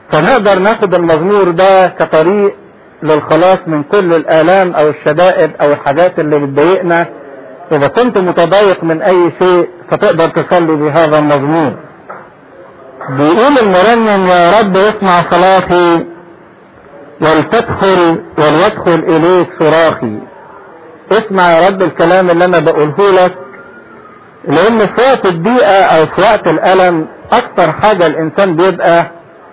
فنقدر ناخد المزمور ده كطريق للخلاص من كل الآلام او الشدائد او الحاجات اللي بتضايقنا. اذا كنت متضايق من اي شيء فتقدر تصلي بهذا المزمور. بيقول المرنم: يا رب اسمع صلاتي وليدخل اليك صراخي. اسمع يا رب الكلام اللي انا بقوله لك، لان في وقت الضيقة او في وقت الالم اكتر حاجة الانسان بيبقى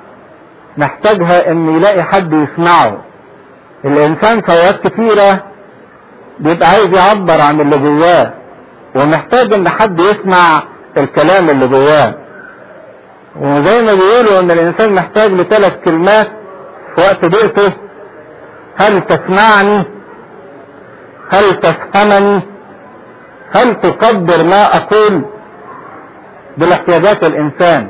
محتاجها ان يلاقي حد يسمعه. الانسان في اوقات كتيرة بيبقى عايز يعبر عن اللي جواه ومحتاج ان حد يسمع الكلام اللي جواه. وزي ما بيقولوا ان الانسان محتاج لثلاث كلمات في وقت ضيقته: هل تسمعني؟ هل تفهمني؟ هل تقدر ما اقول؟ بالاحتياجات الانسان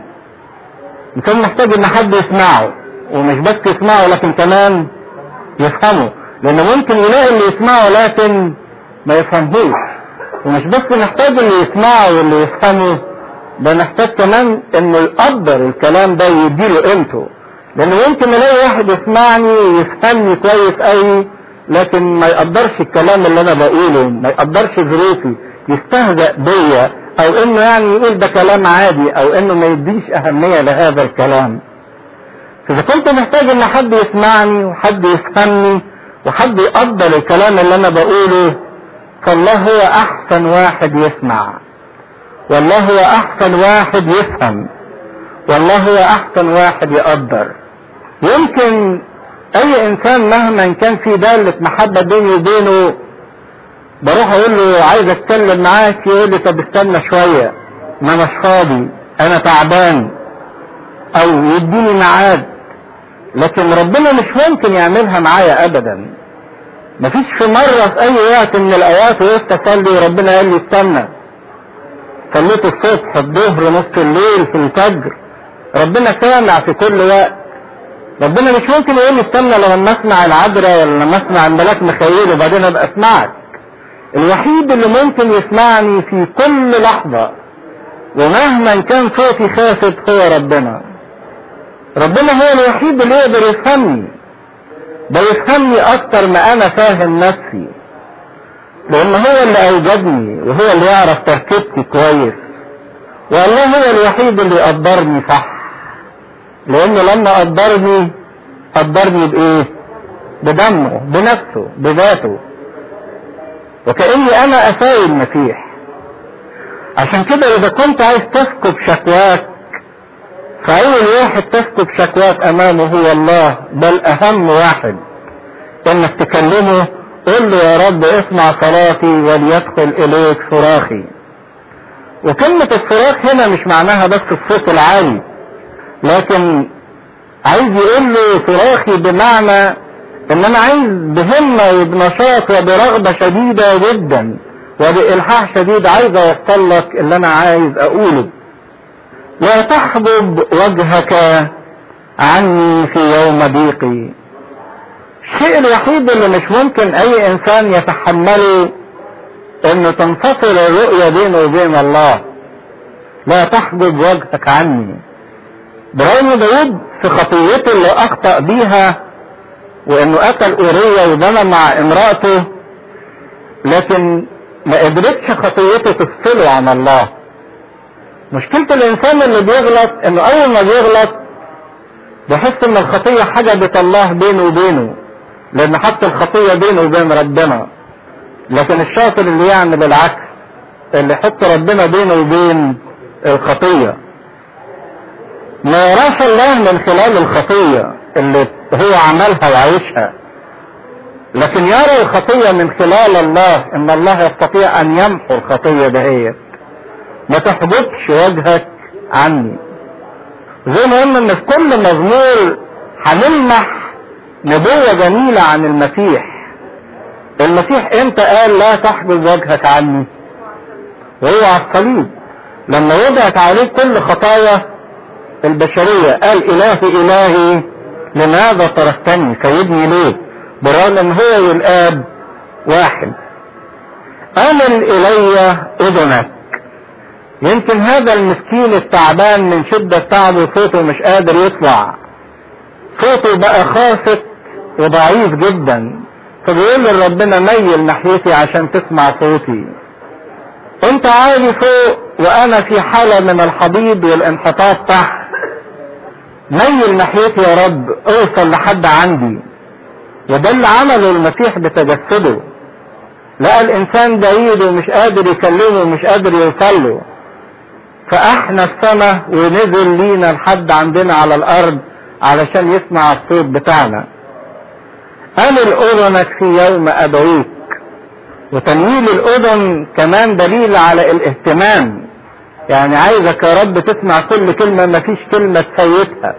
محتاج ان حد يسمعه، ومش بس يسمعه لكن كمان يفهمه، لانه ممكن يلاقي اللي يسمعه لكن ما يفهمهوش. ومش بس محتاج اللي يسمعه واللي يفهمه، ده محتاج كمان انه يقدر الكلام ده ويديله قيمته. لانه ممكن الاقي واحد يسمعني ويفهمني كويس قوي لكن ما يقدرش الكلام اللي انا بقوله، ما يقدرش ظروفي، يستهزأ بيا، او انه يعني يقول ده كلام عادي، او انه ما يديش اهمية لهذا الكلام. فاذا كنت محتاج ان حد يسمعني وحد يفهمني وحد يقدر الكلام اللي انا بقوله، فالله هو احسن واحد يسمع، والله هو احسن واحد يفهم، والله هو احسن واحد يقدر. يمكن اي انسان مهما كان في دالة محبة بيني وبينه بروح اقول له عايز اتكلم معاك، يقول لي طب استنى شوية ما مش فاضي انا تعبان، او يديني ميعاد. لكن ربنا مش ممكن يعملها معايا ابدا. مفيش في مرة في اي وقت من الاوقات وقفت اصلي وربنا قال لي استنى. صليت الصبح، الظهر، نص الليل، في الفجر، ربنا سامع في كل وقت. ربنا مش ممكن يقول لي استنى لما اسمع العذراء ولا لما اسمع الملاك مخيل وبعدين ابقى اسمعك. الوحيد اللي ممكن يسمعني في كل لحظة ومهما كان صوتي خافت هو ربنا. ربنا هو الوحيد اللي يقدر يفهمني، ده يفهمني اكتر ما انا فاهم نفسي، لان هو اللي اوجدني وهو اللي يعرف تركيبتي كويس. والله هو الوحيد اللي يقدرني صح، لانه لما قدرني بايه؟ بدمه، بنفسه، بذاته، وكأني انا اساوي المسيح. عشان كده اذا كنت عايز تسكب شكواك، فاول واحد تسكب شكواك امامه هو الله، بل اهم واحد انك تكلمه. قل له يا رب اسمع صلاتي وليدخل اليك صراخي. وكلمة الصراخ هنا مش معناها بس الصوت العالي، لكن عايز يقول له صراخي بمعنى ان انا عايز بهمة وبنشاط وبرغبة شديدة جدا وبإلحاح شديد عايز اوصل لك اللي انا عايز اقوله. لا تحجب وجهك عني في يوم ضيقي. الشيء الوحيد اللي مش ممكن اي انسان يتحمله انه تنفصل الرؤية بينه وبين الله. لا تحجب وجهك عني. برغم داود في خطيته اللي اخطأ بيها وانه قتل اورية وزنى مع امرأته، لكن ما قدرتش خطيته تفصله عن الله. مشكلة الانسان اللي بيغلط انه اول ما بيغلط بيحس ان الخطية حجبت الله بينه وبينه، لان حط الخطية بينه وبين ربنا. لكن الشاطر اللي يعمل العكس، اللي يحط ربنا بينه وبين الخطية. ما يراش الله من خلال الخطية اللي هو عملها وعيشها، لكن يرى الخطية من خلال الله، ان الله يستطيع ان يمحو الخطية دهيت. ما تحجبش وجهك عني. زي ما قلنا ان في كل مزمور هنلمح نبوة جميلة عن المسيح. المسيح امتى قال لا تحجب وجهك عني؟ وهو على الصليب لما وضعت عليه كل خطايا البشرية، قال الهي الهي لماذا تركتني؟ سيبني ليه؟ برغم ان هو والاب واحد. امل الي اذنك. يمكن هذا المسكين التعبان من شدة تعبه صوته مش قادر يطلع، صوته بقى خافت وضعيف جدا، فبيقول لربنا ميل ناحيتي عشان تسمع صوتي. انت عالي فوق وانا في حالة من الحضيض والانحطاط تحت، ميل ناحيتي يا رب، اوصل لحد عندي. وده اللي عمله المسيح بتجسده. لقى الانسان بعيد ومش قادر يكلمه ومش قادر يوصله، فاحنا السماء ونزل لينا لحد عندنا على الارض علشان يسمع الصوت بتاعنا. امل اذنك في يوم ادعوك. وتنويل الاذن كمان دليل على الاهتمام، يعني عايزك يا رب تسمع كل كلمة، مفيش كلمة تفوتها.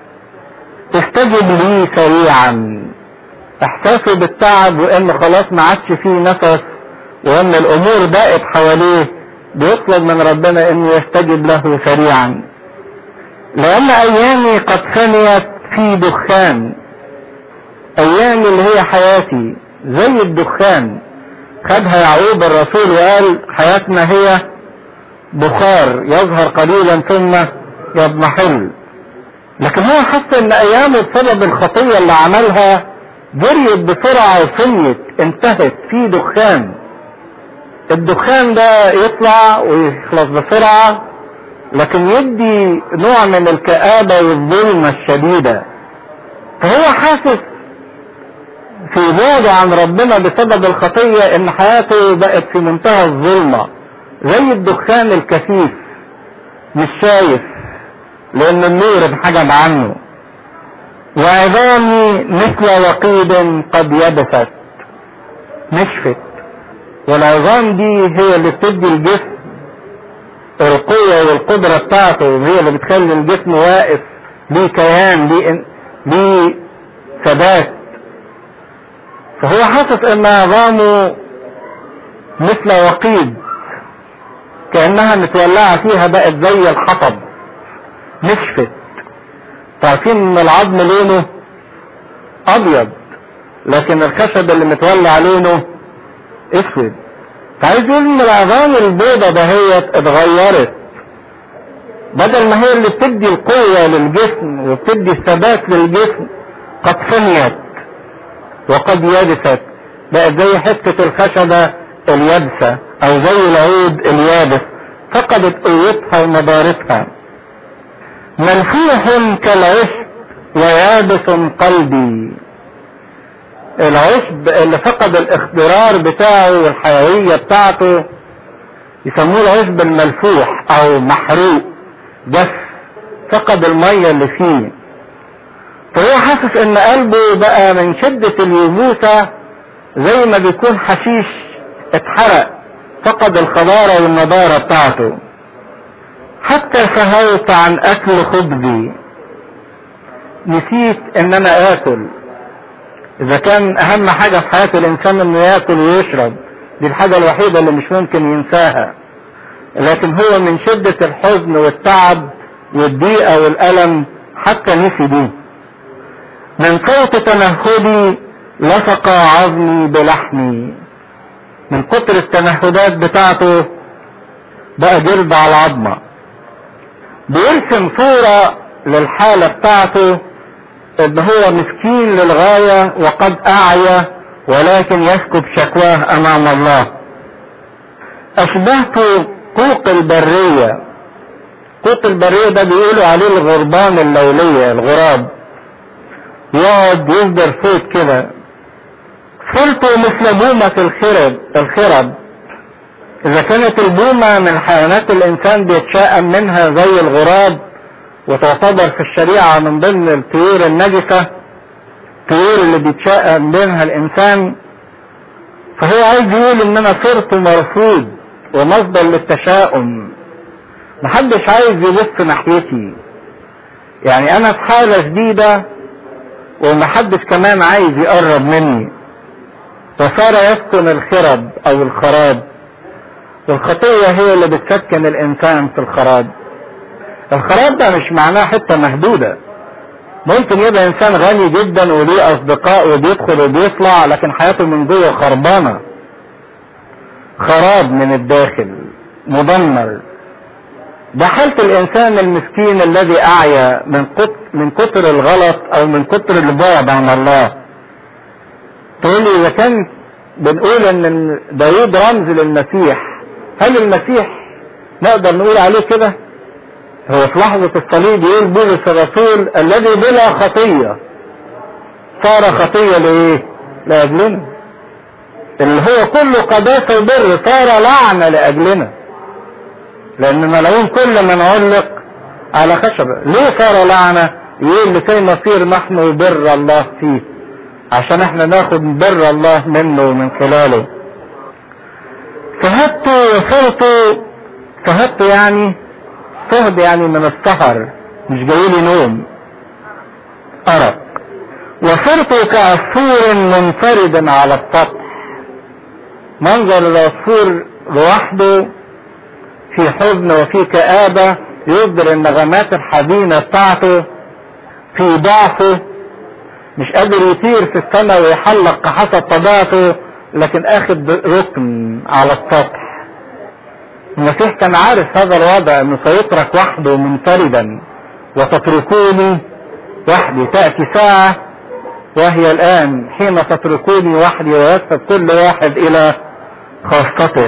تستجب لي سريعا. احساسه بالتعب وان خلاص ما عادش فيه نفس وان الامور ضاقت حواليه، بيطلب من ربنا انه يستجب له سريعا. لان ايامي قد فنيت في دخان. ايامي اللي هي حياتي زي الدخان، خدها يعقوب الرسول وقال حياتنا هي بخار يظهر قليلا ثم يضمحل. لكن هو حس ان ايامه بسبب الخطية اللي عملها جريت بسرعة وفنيت، انتهت في دخان. الدخان ده يطلع ويخلص بسرعة، لكن يدي نوع من الكآبة والظلمة الشديدة. فهو حاسس في بعده عن ربنا بسبب الخطية ان حياته بقت في منتهى الظلمة، زي الدخان الكثيف، مش شايف لان النور انحجب عنه. وعظامي مثل وقيد قد يبست. نشفت. والعظام دي هي اللي بتدي الجسم القوة والقدرة بتاعته، وهي اللي بتخلي الجسم واقف ليه كيان، ليه ثبات. فهو حاسس ان عظامه مثل وقيد، كأنها متولعة فيها، بقت زي الحطب، نشفت. تعرفين ان العظم لونه ابيض، لكن الخشب اللي متولع لونه اسود. فعايز يقول ان العظام البيضة دهيت اتغيرت، بدل ما هي اللي بتدي القوة للجسم وبتدي الثبات للجسم، قد فنيت وقد يبست، بقت زي حتة الخشبة اليابسة او زي العود اليابس، فقدت قوتها ومدارتها. منفوح كالعشب ويابس قلبي. العشب اللي فقد الاخضرار بتاعه والحيوية بتاعته يسموه العشب الملفوح او محروق، جف، فقد المية اللي فيه. فهو حاسس ان قلبه بقى من شدة اليبوسة زي ما بيكون حشيش اتحرق، فقد الخضارة والنضارة بتاعته. حتى سهوت عن اكل خبزي. نسيت ان انا اكل. اذا كان اهم حاجة في حياة الانسان انه ياكل ويشرب، دي الحاجة الوحيدة اللي مش ممكن ينساها، لكن هو من شدة الحزن والتعب والضيقة والألم حتى نسي دي. من صوت تنهدي لصق عظمي بلحمي. من كتر التنهدات بتاعته بقى جلد على العظمة. بيرسم صورة للحالة بتاعته ان هو مسكين للغاية وقد اعيا، ولكن يسكب شكواه امام الله. اشبهت قوق البرية. قوق البرية ده بيقولوا عليه الغربان الليلية، الغراب، يقعد يصدر صوت كده. صرت مثل بومة الخرب. اذا كانت البومة من حيوانات الانسان بيتشائم منها زي الغراب، وتعتبر في الشريعة من ضمن الطيور النجسة، الطيور اللي بيتشائم منها الانسان، فهو عايز يقول ان انا صرت مرفوض ومصدر للتشاؤم، محدش عايز يبص ناحيتي، يعني انا في حالة شديدة ومحدش كمان عايز يقرب مني. وصار يسكن الخرب او الخراب، والخطية هي اللي بتسكن الانسان في الخراب. الخراب ده مش معناه حتة مهدودة، ممكن يبقى انسان غني جدا وليه اصدقاء وبيدخل وبيطلع، لكن حياته من جوه خربانة، خراب من الداخل، مدمر. ده حالة الانسان المسكين الذي اعيا من كتر الغلط او من كتر البعد عن الله. تقول لي اذا كان بنقول ان داوود رمز للمسيح، هل المسيح نقدر نقول عليه كده؟ هو في لحظة الصليب يقول بولس الرسول الذي بلا خطية صار خطية لايه؟ لاجلنا. اللي هو كله قداسة وبر صار لعنة لاجلنا، لان ملعون كل من علق على خشبة. ليه صار لعنة؟ يقول لكي نصير نحن بر الله فيه، عشان احنا ناخد بر الله منه ومن خلاله. سهدت وصرت، سهدت يعني صهد يعني من السهر، مش جايلي نوم، أرق. وصرت كعصفور منفرد على السطح. منظر العصفور لوحده في حزن وفي كآبة، يصدر النغمات الحزينة بتاعته في ضعفه، مش قادر يطير في السماء ويحلق كحسب طبيعته، لكن اخد ركن على السطح. المسيح كان عارف هذا الوضع، انه سيترك وحده منفردا. وتتركوني وحدي، تأتي ساعة وهي الآن حين تتركوني وحدي ويذهب كل واحد إلى خاصته.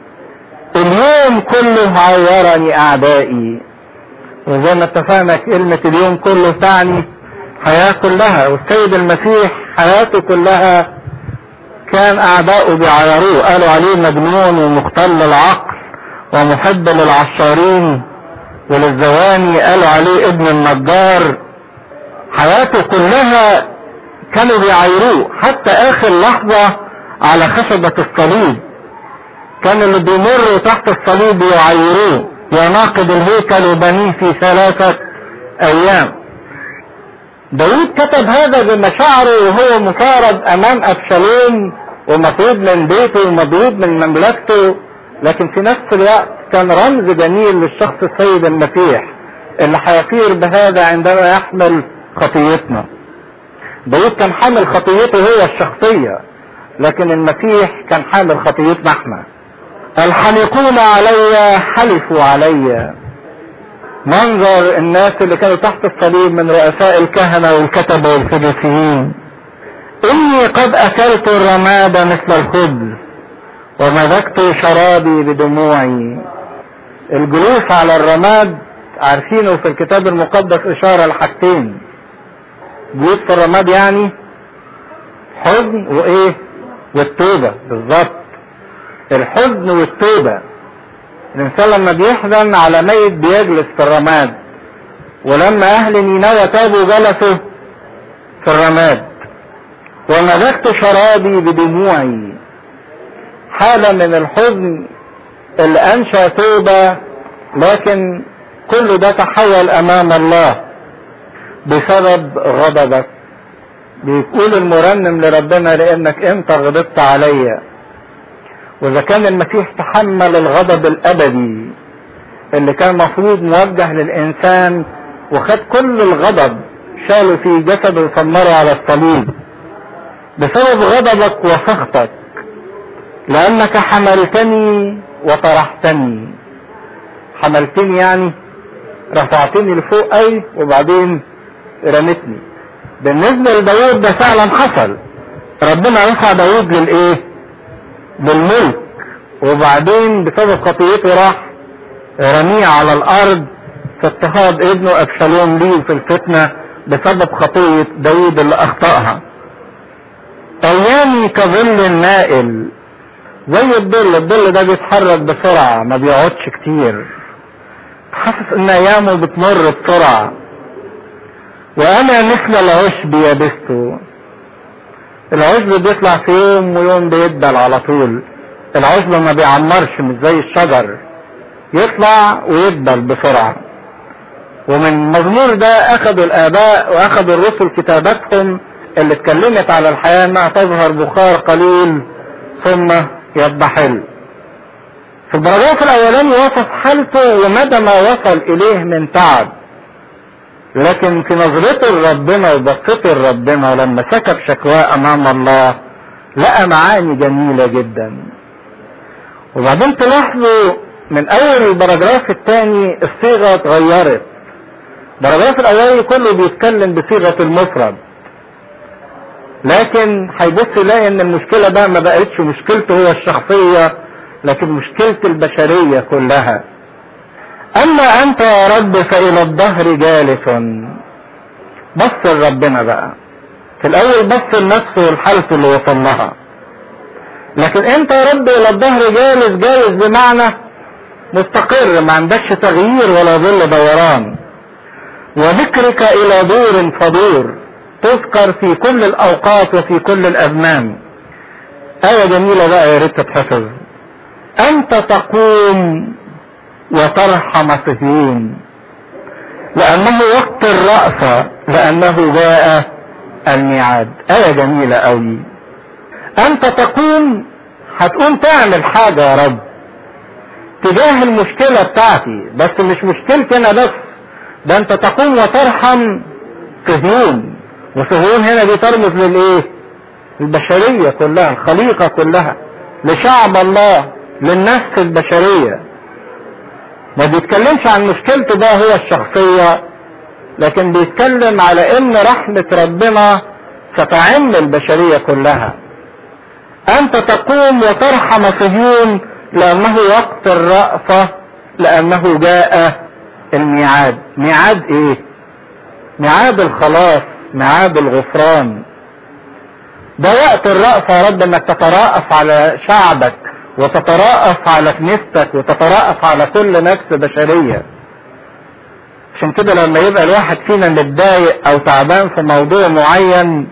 اليوم كله عورني أعدائي. وزي ما اتفقنا كلمة اليوم كله تعني حياة كلها، والسيد المسيح حياته كلها كان أعداؤه بيعيروه، قالوا عليه مجنون ومختل العقل ومحب للعشارين وللزواني، قالوا عليه ابن النجار. حياته كلها كانوا بيعيروه، حتى آخر لحظة على خشبة الصليب كان اللي بيمروا تحت الصليب يعيروه، يا ناقد الهيكل وبنيه في 3 أيام. داود كتب هذا بمشاعره وهو مطارد امام ابشالوم ومطرود من بيته ومطرود من مملكته، لكن في نفس الوقت كان رمز جميل للشخص السيد المسيح اللي هيصير بهذا عندما يحمل خطيتنا. داود كان حامل خطيته هو الشخصية، لكن المسيح كان حامل خطيتنا احنا. الحلقون علي حلفوا علي. منظر الناس اللي كانوا تحت الصليب من رؤساء الكهنة والكتبة والفريسيين. إني قد أكلت الرماد مثل الخبز ومزجت شرابي بدموعي. الجلوس على الرماد عارفينه في الكتاب المقدس إشارة لحاجتين. جلوس في الرماد يعني حزن وإيه؟ والتوبة. بالظبط، الحزن والتوبة. الإنسان لما بيحزن على ميت بيجلس في الرماد، ولما أهل نينوى تابوا جلسوا في الرماد. ومزجت شرابي بدموعي، حالة من الحزن اللي أنشأ توبة، لكن كل ده تحول أمام الله بسبب غضبك. بيقول المرنم لربنا لأنك أنت غضبت عليا. وإذا كان المسيح تحمل الغضب الأبدي اللي كان مفروض موجه للإنسان، وخد كل الغضب شاله في جسده وسمره على الصليب بسبب غضبك وسخطك، لأنك حملتني وطرحتني. حملتني يعني رفعتني لفوق أي وبعدين رمتني. بالنسبة لداود ده فعلا حصل، ربنا رفع داود للإيه؟ بالملك، وبعدين بسبب خطيته راح رميه على الارض في اضطهاد ابنه ابشالوم ليه في الفتنة بسبب خطية داود اللي اخطأها. ايامي كظل النائل، زي الظل ده بيتحرك بسرعة ما بيقعدش كتير، حاسس ان ايامه بتمر بسرعة. وانا مثل العشب يبسته. العشب بيطلع في يوم ويوم بيدبل على طول. العشب ما بيعمرش مش زي الشجر، يطلع ويدبل بسرعة. ومن المزمور ده اخذوا الاباء واخذوا الرسل كتاباتهم اللي اتكلمت على الحياة انها تظهر بخار قليل ثم يضحل. في البراجراف الاولاني وصف حالته ومدى ما وصل اليه من تعب، لكن في نظرته لربنا وبصته لربنا لما سكب شكواه امام الله لقى معاني جميلة جدا. وبعدين تلاحظوا من اول البراجراف الثاني الصيغة اتغيرت. البراجراف الاولاني كله بيتكلم بصيغة المفرد، لكن هيبص يلاقي ان المشكلة بقى ما بقتش مشكلته هو الشخصية، لكن مشكلة البشرية كلها. اما انت يا رب فالى الدهر جالس. بص لربنا بقى، في الاول بص لنفسه والحالة اللي وصل لها، لكن انت يا رب الى الدهر جالس. جالس بمعنى مستقر، ما عندكش تغيير ولا ظل دوران. وذكرك الى دور فدور، تذكر في كل الاوقات وفي كل الازمان. آية جميلة بقى يا ريت تتحفظ. انت تقوم وترحم صهيون لانه وقت الرأفة، لانه جاء الميعاد. آية جميلة قوي. انت تقوم، هتقوم تعمل حاجة يا رب تجاه المشكلة بتاعتي، بس مش مشكلتي انا بس، ده انت تقوم وترحم صهيون. وصهيون هنا دي ترمز للايه؟ البشرية كلها، الخليقة كلها، لشعب الله، للنفس البشرية. ما بيتكلمش عن مشكلته بقى هو الشخصية، لكن بيتكلم على ان رحمة ربنا ستعم البشرية كلها. انت تقوم وترحم صهيون لانه وقت الرأفة، لانه جاء الميعاد. ميعاد ايه؟ ميعاد الخلاص، ميعاد الغفران. ده وقت الرأفة يا رب، انك تترأف على شعبك وتترأف على كنيستك وتترأف على كل نفس بشرية. عشان كده لما يبقى الواحد فينا متضايق او تعبان في موضوع معين،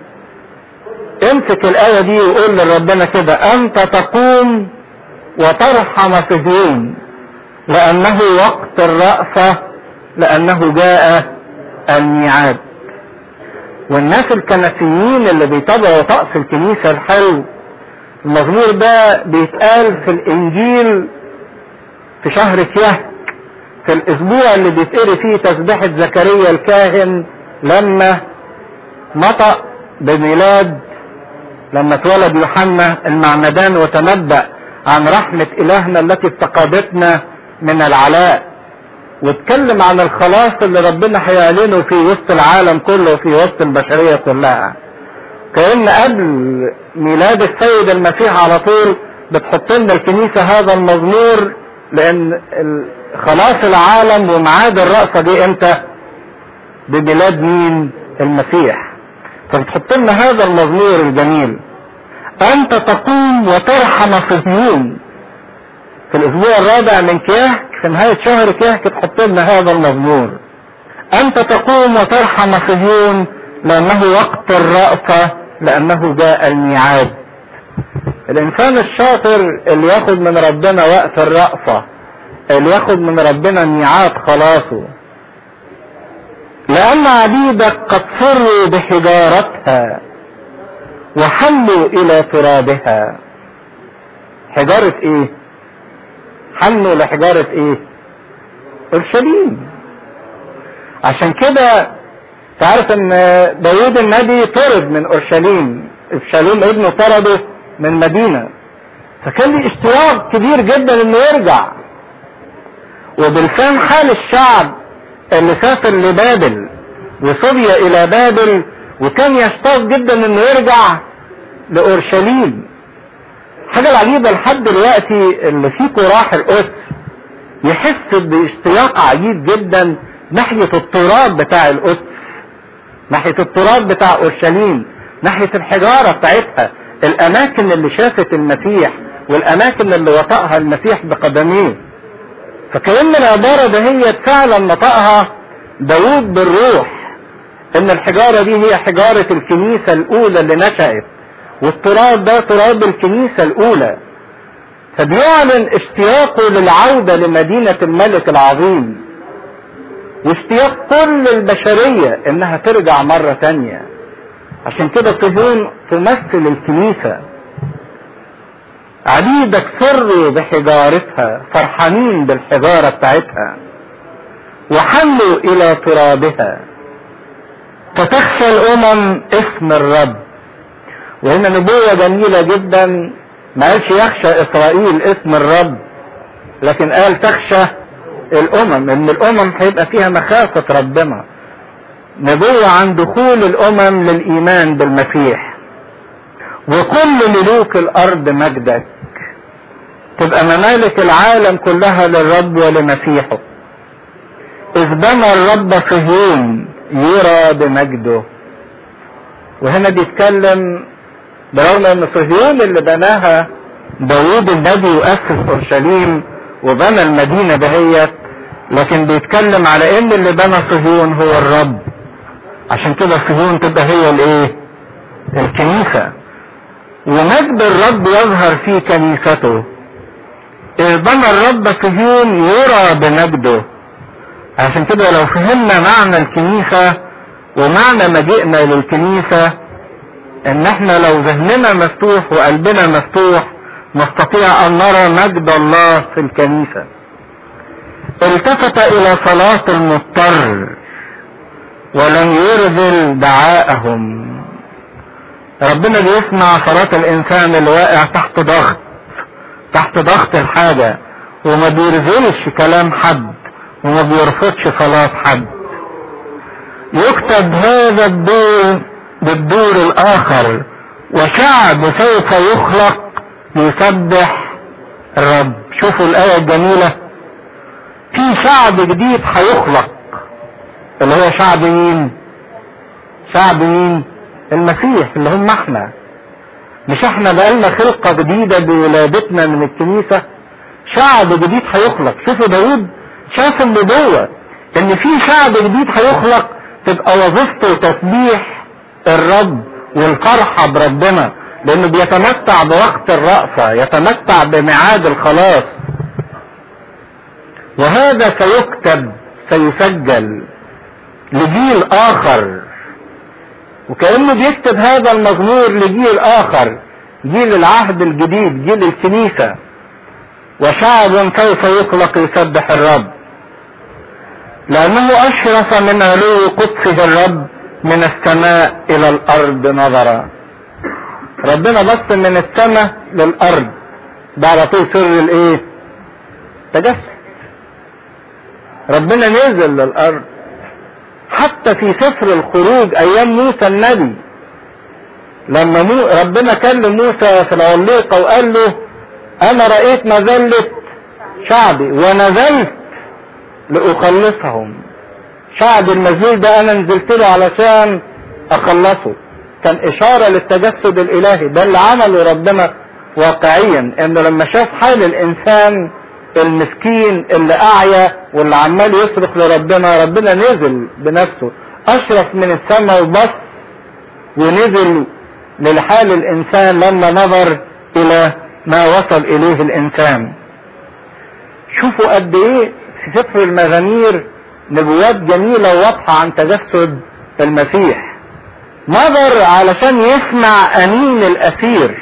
امسك الآية دي وقول لربنا كده: انت تقوم وترحم صهيون لانه وقت الرأفة، لانه جاء الميعاد. والناس الكنسيين اللي بيتابعوا طقس الكنيسة الحلو، المزمور ده بيتقال في الانجيل في شهر كيهك، في الاسبوع اللي بيتقري فيه تسبيحة زكريا الكاهن لما نطق بميلاد، لما اتولد يوحنا المعمدان وتنبأ عن رحمة إلهنا التي افتقدتنا من العلاء، واتكلم عن الخلاص اللي ربنا هيعلنه في وسط العالم كله وفي وسط البشرية كلها. كأن قبل ميلاد السيد المسيح على طول بتحط لنا الكنيسة هذا المزمور، لأن خلاص العالم وميعاد الرأفة دي امتى؟ بميلاد مين؟ المسيح. فبتحط لنا هذا المزمور الجميل: أنت تقوم وترحم صهيون. في الأسبوع الرابع من كيهك، في نهاية شهر كيهك، تحط لنا هذا المزمور: أنت تقوم وترحم صهيون لأنه وقت الرأفة، لأنه جاء الميعاد. الإنسان الشاطر اللي ياخد من ربنا وقت الرأفة، اللي ياخد من ربنا ميعاد خلاصه. لأن عبيدك قد صروا بحجارتها وحلوا إلى ترابها. حجارة إيه؟ حلوا لحجارة إيه؟ أورشليم. عشان كده تعرف ان داود النبي طرد من أورشليم، أبشالوم ابنه طرده من مدينة، فكان لي اشتياق كبير جدا انه يرجع. وبلسان حال الشعب اللي سافر لبابل وصبي الى بابل، وكان يشتاق جدا انه يرجع لأورشليم. حاجة العجيبة لحد دلوقتي اللي فيكم راح القدس يحس باشتياق عجيب جدا ناحية التراب بتاع القدس، ناحية التراب بتاع أورشليم، ناحية الحجارة بتاعتها، الأماكن اللي شافت المسيح والأماكن اللي وطأها المسيح بقدميه. فكأن العبارة ده هي فعلا نطقها داود بالروح، إن الحجارة دي هي حجارة الكنيسة الأولى اللي نشأت، والتراب ده تراب الكنيسة الأولى. فبيعلن اشتياقه للعودة لمدينة الملك العظيم، واشتياق كل البشرية انها ترجع مرة تانية. عشان كده صهيون تمثل الكنيسة. عبيدك سروا بحجارتها، فرحانين بالحجارة بتاعتها، وحلوا الى ترابها. فتخشى الامم اسم الرب. وهنا نبوة جميلة جدا، ما قالش يخشى اسرائيل اسم الرب، لكن قال تخشى الامم، ان الامم هيبقى فيها مخافة ربنا. نبوة عن دخول الامم للايمان بالمسيح. وكل ملوك الارض مجدك، تبقى ممالك العالم كلها للرب ولمسيحه. اذ بنى الرب صهيون يرى بمجده. وهنا بيتكلم برغم ان صهيون اللي بناها داوود النبي واسس اورشليم وبنى المدينة دهيت، لكن بيتكلم على ان اللي بنى صهيون هو الرب. عشان كده صهيون تبقى هي الايه؟ الكنيسة. ومجد الرب يظهر في كنيسته. إذ بنى الرب صهيون يرى بمجده. عشان كده لو فهمنا معنى الكنيسة ومعنى مجيئنا للكنيسة، ان احنا لو ذهننا مفتوح وقلبنا مفتوح نستطيع ان نرى مجد الله في الكنيسة. التفت الى صلاة المضطر ولم يرذل دعاءهم. ربنا بيسمع صلاة الانسان اللي واقع تحت ضغط الحاجة، وما بيرذلش كلام حد وما بيرفضش صلاة حد. يكتب هذا الدور بالدور الاخر، وشعب سوف يخلق يسبح الرب. شوفوا الآية الجميلة، في شعب جديد هيخلق، اللي هو شعب مين؟ شعب مين؟ المسيح، اللي هم احنا. مش احنا بقالنا خلقة جديدة بولادتنا من الكنيسة؟ شعب جديد هيخلق. شوفوا داود شاف النبوة ان في شعب جديد هيخلق، تبقى وظيفته تسبيح الرب والفرحة بربنا، لانه بيتمتع بوقت الرأفة، يتمتع بميعاد الخلاص. وهذا سيكتب، سيسجل لجيل اخر. وكأنه بيكتب هذا المزمور لجيل اخر، جيل العهد الجديد، جيل الكنيسة. وشعب سوف يخلق يسبح الرب، لانه اشرف من علو قدسه الرب من السماء الى الارض نظرا. ربنا بص من السماء للارض، ده على طول سر الايه؟ تجسد. ربنا نزل للارض. حتى في سفر الخروج ايام موسى النبي، لما ربنا كلم موسى في العليقة وقال له انا رأيت مذلة شعبي ونزلت لأخلصهم. شعب المذلول ده انا نزلت له علشان اخلصه. كان اشارة للتجسد الالهي. ده اللي عمله ربنا واقعيا، انه لما شاف حال الانسان المسكين اللي اعيا واللي عمال يصرخ لربنا، ربنا نزل بنفسه، اشرف من السماء وبص ونزل للحال الانسان لما نظر الى ما وصل اليه الانسان. شوفوا قد ايه في سفر المزامير نبوات جميلة وواضحة عن تجسد المسيح. نظر علشان يسمع انين الاسير،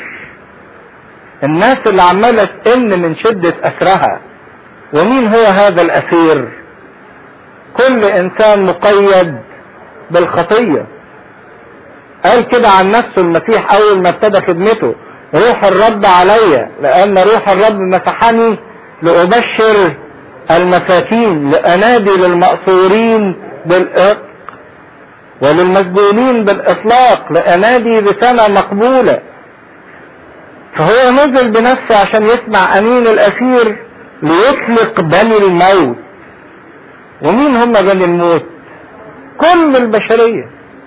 الناس اللي عمالة تئن من شدة اسرها. ومين هو هذا الاسير؟ كل انسان مقيد بالخطية. قال كده عن نفسه المسيح اول ما ابتدى خدمته: روح الرب عليا، لان روح الرب مسحني لأبشر المساكين، لأنادي للمأسورين بالإطلاق وللمسجونين بالإطلاق، لأنادي بسنة مقبولة. فهو نزل بنفسه عشان يسمع أنين الأسير ليطلق بني الموت. ومين هم بني الموت؟ كل البشرية.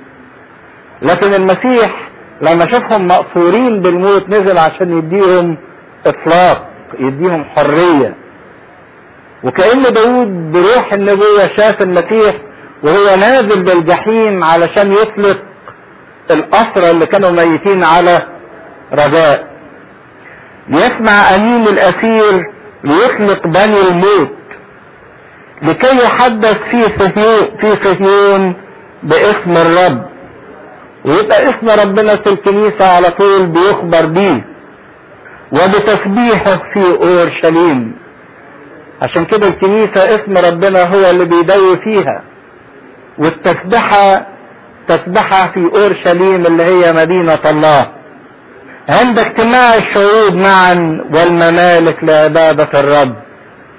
لكن المسيح لما شافهم مأسورين بالموت نزل عشان يديهم إطلاق، يديهم حرية. وكأن داود بروح النبوة شاف المسيح وهو نازل بالجحيم علشان يطلق الأسرى اللي كانوا ميتين على رجاء. ليسمع أنين الأسير ليطلق بني الموت، لكي يحدث في صهيون باسم الرب. ويبقى اسم ربنا في الكنيسة على طول بيخبر بيه، وبتسبيحه في اورشليم. عشان كده الكنيسة اسم ربنا هو اللي بيدوي فيها، والتسبحة تسبحة في اورشليم اللي هي مدينة الله، عند اجتماع الشعوب معا والممالك لعبادة الرب.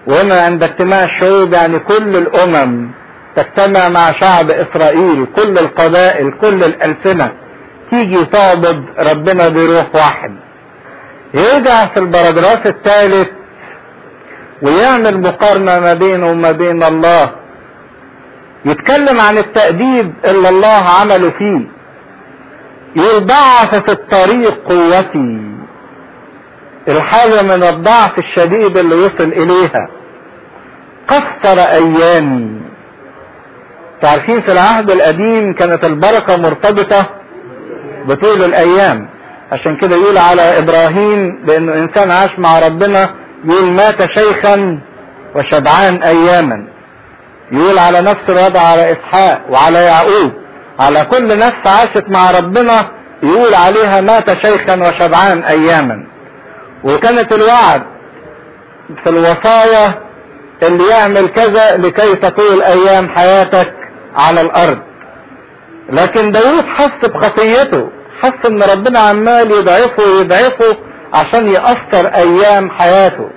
وهنا عند اجتماع الشعوب يعني كل الامم تجتمع مع شعب اسرائيل، كل القبائل كل الالسنة تيجي تعبد ربنا بروح واحد. يرجع في البراجراف الثالث ويعمل مقارنة ما بينه وما بين الله، يتكلم عن التأديب اللي الله عمله فيه. يقول ضعف في الطريق قوتي، الحالة من الضعف الشديد اللي وصل اليها. قصر ايامي. تعرفين في العهد القديم كانت البركة مرتبطة بطول الايام، عشان كده يقول على ابراهيم لانه انسان عاش مع ربنا يقول مات شيخا وشبعان اياما. يقول على نفس الوضع على اسحاق وعلى يعقوب، على كل نفس عاشت مع ربنا يقول عليها مات شيخا وشبعان اياما. وكانت الوعد في الوصايا اللي يعمل كذا لكي تطول ايام حياتك على الارض. لكن داود حس بخطيته، حس ان ربنا عمال يضعفه ويضعفه عشان يأثر ايام حياته.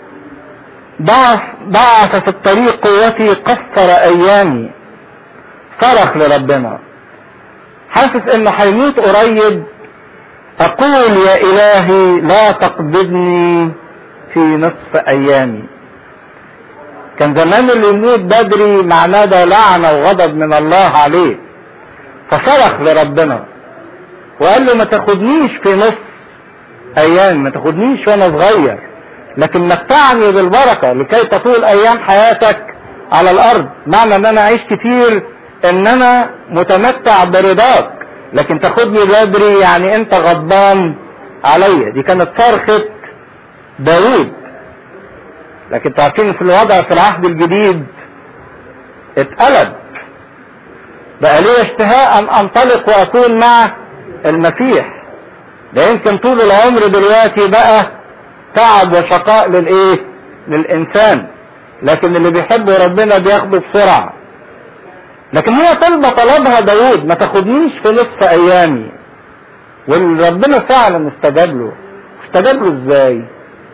ضعف في الطريق قوتي، قصر ايامي. صرخ لربنا حاسس انه هيموت قريب. اقول يا الهي لا تقبضني في نصف ايامي. كان زمان اللي يموت بدري معناه ده لعنة وغضب من الله عليه، فصرخ لربنا وقال له ما تاخدنيش في نص ايام، ما تاخدنيش وانا صغير، لكن متعني بالبركة لكي تطول ايام حياتك على الارض. معنى ان انا اعيش كتير ان انا متمتع برضاك، لكن تاخدني بدري يعني انت غضبان عليا. دي كانت صرخة داود. لكن تعرفين في الوضع في العهد الجديد اتقلب، بقى ليه اشتهاء ان انطلق واكون مع المسيح. ده يمكن طول العمر دلوقتي بقى تعب وشقاء للانسان، لكن اللي بيحبوا ربنا بياخده بسرعة. لكن هي طلبها داود ما تاخدنيش في نصف ايامي، وربنا فعلا استجاب له. استجاب له ازاي؟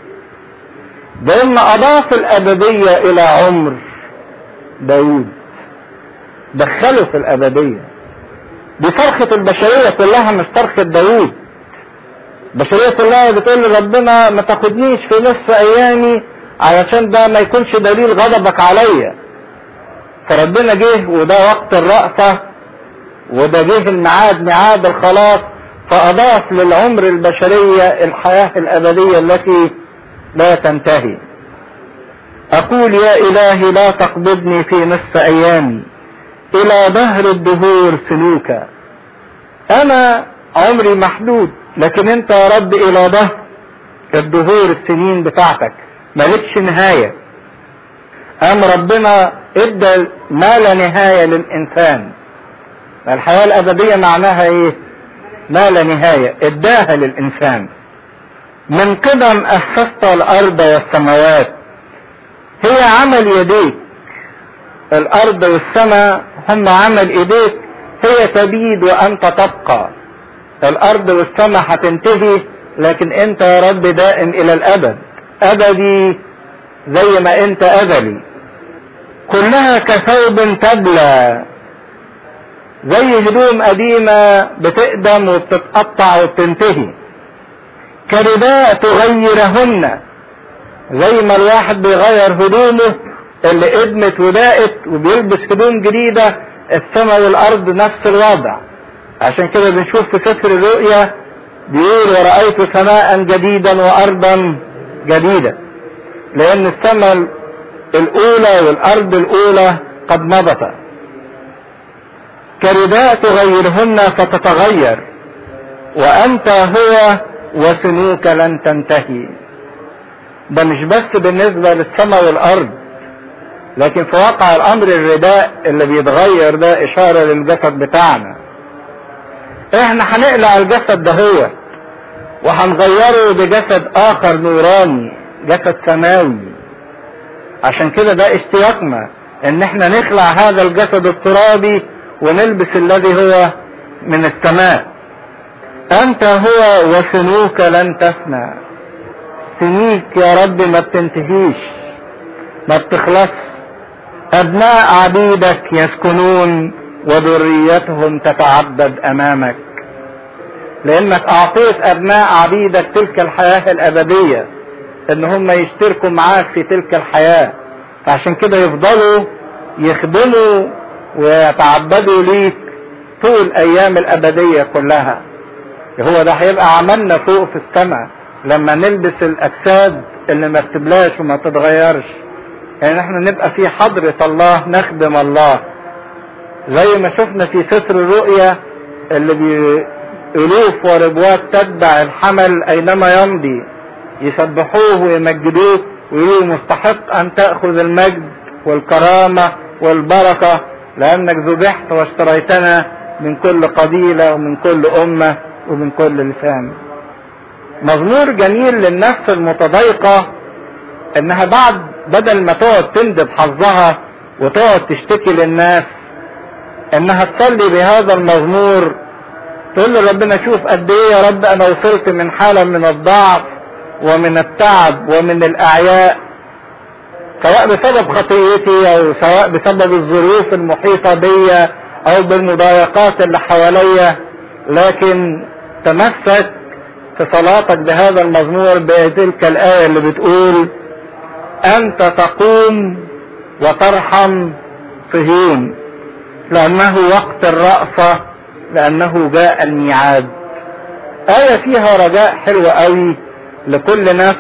بان اضاف الابدية الى عمر داود، دخله في الابدية. دي صرخة البشرية كلها مش صرخة داود. البشرية كلها بتقول لربنا ما تاخدنيش في نصف ايامي علشان ده ما يكونش دليل غضبك عليا. فربنا جه وده وقت الرأفة، وده جه الميعاد، ميعاد الخلاص، فاضاف للعمر البشرية الحياة الابدية التي لا تنتهي. اقول يا الهي لا تقبضني في نصف ايامي، الى دهر الدهور سلوكا. انا عمري محدود، لكن انت يا رب الى دهر الدهور السنين بتاعتك مالكش نهاية. قام ربنا ادى ما لا نهاية للانسان. الحياة الابدية معناها ايه؟ ما لا نهاية اداها للانسان. من قدم اسست الارض والسماوات، هي عمل يديك. الارض والسماء هم عمل ايديك، هي تبيد وانت تبقى. الارض والسماء هتنتهي، لكن انت يا رب دائم الى الابد، ابدي زي ما انت ازلي. كلها كثوب تبلى، زي هدوم قديمة بتقدم وبتتقطع وبتنتهي. كرداء تغيرهن، زي ما الواحد بيغير هدومه اللي قدمت وضاقت وبيلبس هدوم جديدة، السماء والارض نفس الوضع. عشان كده بنشوف في سفر الرؤيا بيقول ورأيت سماء جديدا وارضا جديدة، لان السماء الاولى والارض الاولى قد مضت. كرداء تغيرهن فتتغير، وانت هو وسنوك لن تنتهي. ده مش بس بالنسبة للسماء والارض، لكن في واقع الامر الرداء اللي بيتغير ده اشارة للجسد بتاعنا. احنا هنقلع الجسد ده هو وهنغيره بجسد اخر نوراني، جسد سماوي. عشان كده ده اشتياقنا ان احنا نخلع هذا الجسد الترابي ونلبس الذي هو من السماء. انت هو وسنوك لن تفنى. سنيك يا رب ما بتنتهيش، ما بتخلص. ابناء عبيدك يسكنون وذريتهم تتعبد امامك، لانك اعطيت ابناء عبيدك تلك الحياة الابدية ان هم يشتركوا معاك في تلك الحياة، فعشان كده يفضلوا يخدموا ويتعبدوا ليك طول ايام الابدية كلها. هو ده هيبقى عملنا فوق في السماء لما نلبس الاجساد اللي ما بتبلاش وما تتغيرش، يعني احنا نبقى في حضرة الله نخدم الله، زي ما شفنا في سفر الرؤيا اللي بألوف وربوات تتبع الحمل اينما يمضي، يسبحوه ويمجدوه ويقولوا مستحق ان تأخذ المجد والكرامة والبركة لانك ذبحت واشتريتنا من كل قبيلة ومن كل امة ومن كل لسان. مزمور جميل للنفس المتضايقة انها بدل ما تقعد تندب حظها وتقعد تشتكي للناس، انها تصلي بهذا المزمور تقول له ربنا شوف قد ايه يا رب انا وصلت من حالة من الضعف ومن التعب ومن الاعياء، سواء بسبب خطيتي او سواء بسبب الظروف المحيطة بي او بالمضايقات اللي حواليا، لكن تمسك في صلاتك بهذا المزمور بتلك الآية اللي بتقول أنت تقوم وترحم صهيون لأنه وقت الرأفة لأنه جاء الميعاد. آية فيها رجاء حلو قوي لكل نفس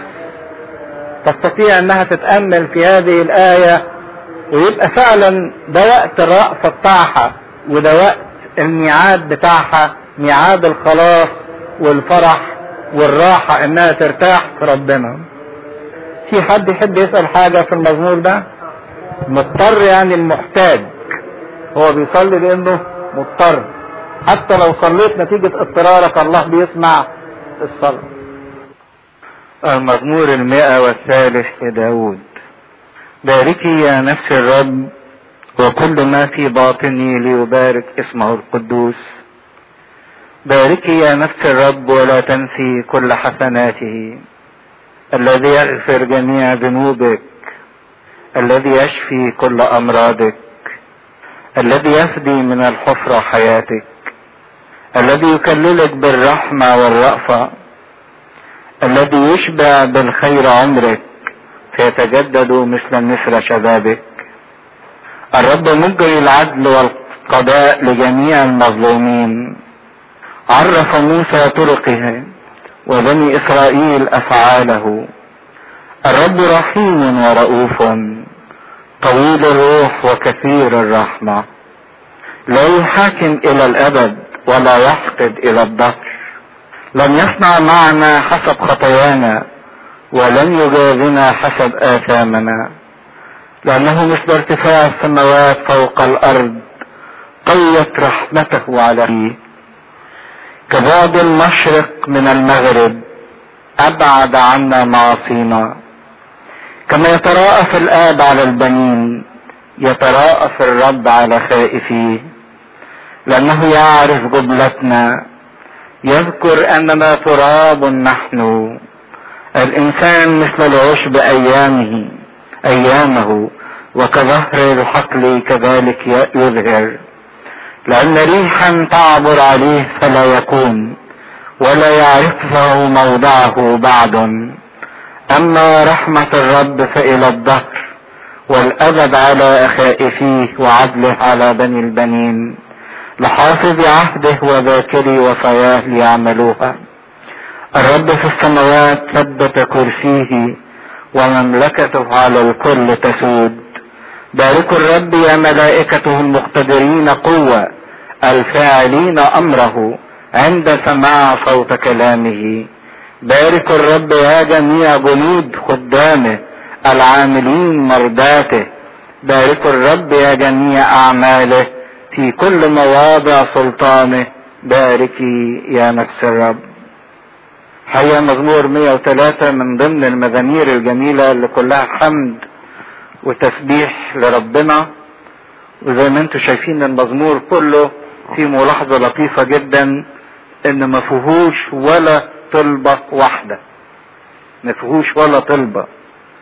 تستطيع أنها تتأمل في هذه الآية، ويبقى فعلا ده وقت الرأفة بتاعها وده وقت الميعاد بتاعها، ميعاد الخلاص والفرح والراحة انها ترتاح في ربنا. في حد يحب يسأل حاجة في المزمور ده؟ مضطر يعني المحتاج، هو بيصلي لانه مضطر، حتى لو صليت نتيجة اضطرارك الله بيسمع الصلاة. المزمور 103 لداود. باركي يا نفس الرب وكل ما في باطني ليبارك اسمه القدوس. باركي يا نفس الرب ولا تنسي كل حسناته، الذي يغفر جميع ذنوبك، الذي يشفي كل امراضك، الذي يفدي من الحفرة حياتك، الذي يكللك بالرحمة والرأفة، الذي يشبع بالخير عمرك فيتجدد مثل النسر شبابك. الرب مجري العدل والقضاء لجميع المظلومين. عرف موسى طرقه وبني اسرائيل افعاله. الرب رحيم ورؤوف طويل الروح وكثير الرحمة، لا يحاكم الى الابد ولا يحقد الى الدهر. لم يصنع معنا حسب خطايانا ولن يجازنا حسب آثامنا، لأنه مثل ارتفاع السماوات فوق الأرض قوت رحمته عليه. كبعد المشرق من المغرب أبعد عنا معاصينا. كما يتراءف الآب على البنين يتراءف الرب على خائفيه، لأنه يعرف جبلتنا، يذكر أننا تراب نحن. الإنسان مثل العشب أيامه وكظهر الحقل كذلك يظهر. لأن ريحا تعبر عليه فلا يكون ولا يعرفه موضعه بعد. أما رحمة الرب فإلى الدهر والأبد على خائفيه وعدله على بني البنين، لحافظ عهده وذاكري وصاياه ليعملوها. الرب في السماوات ثبت كرسيه ومملكته على الكل تسود. باركوا الرب يا ملائكته المقتدرين قوة الفاعلين أمره عند سماع صوت كلامه. باركوا الرب يا جميع جنود خدامه العاملين مرضاته. باركوا الرب يا جميع أعماله في كل مواضع سلطانه. باركي يا نفس الرب. حقيقة مزمور 103 من ضمن المزامير الجميلة اللي كلها حمد وتسبيح لربنا. وزي ما انتم شايفين المزمور كله في ملاحظة لطيفة جدا ان ما فيهوش ولا طلبة واحدة، ما فيهوش ولا طلبة.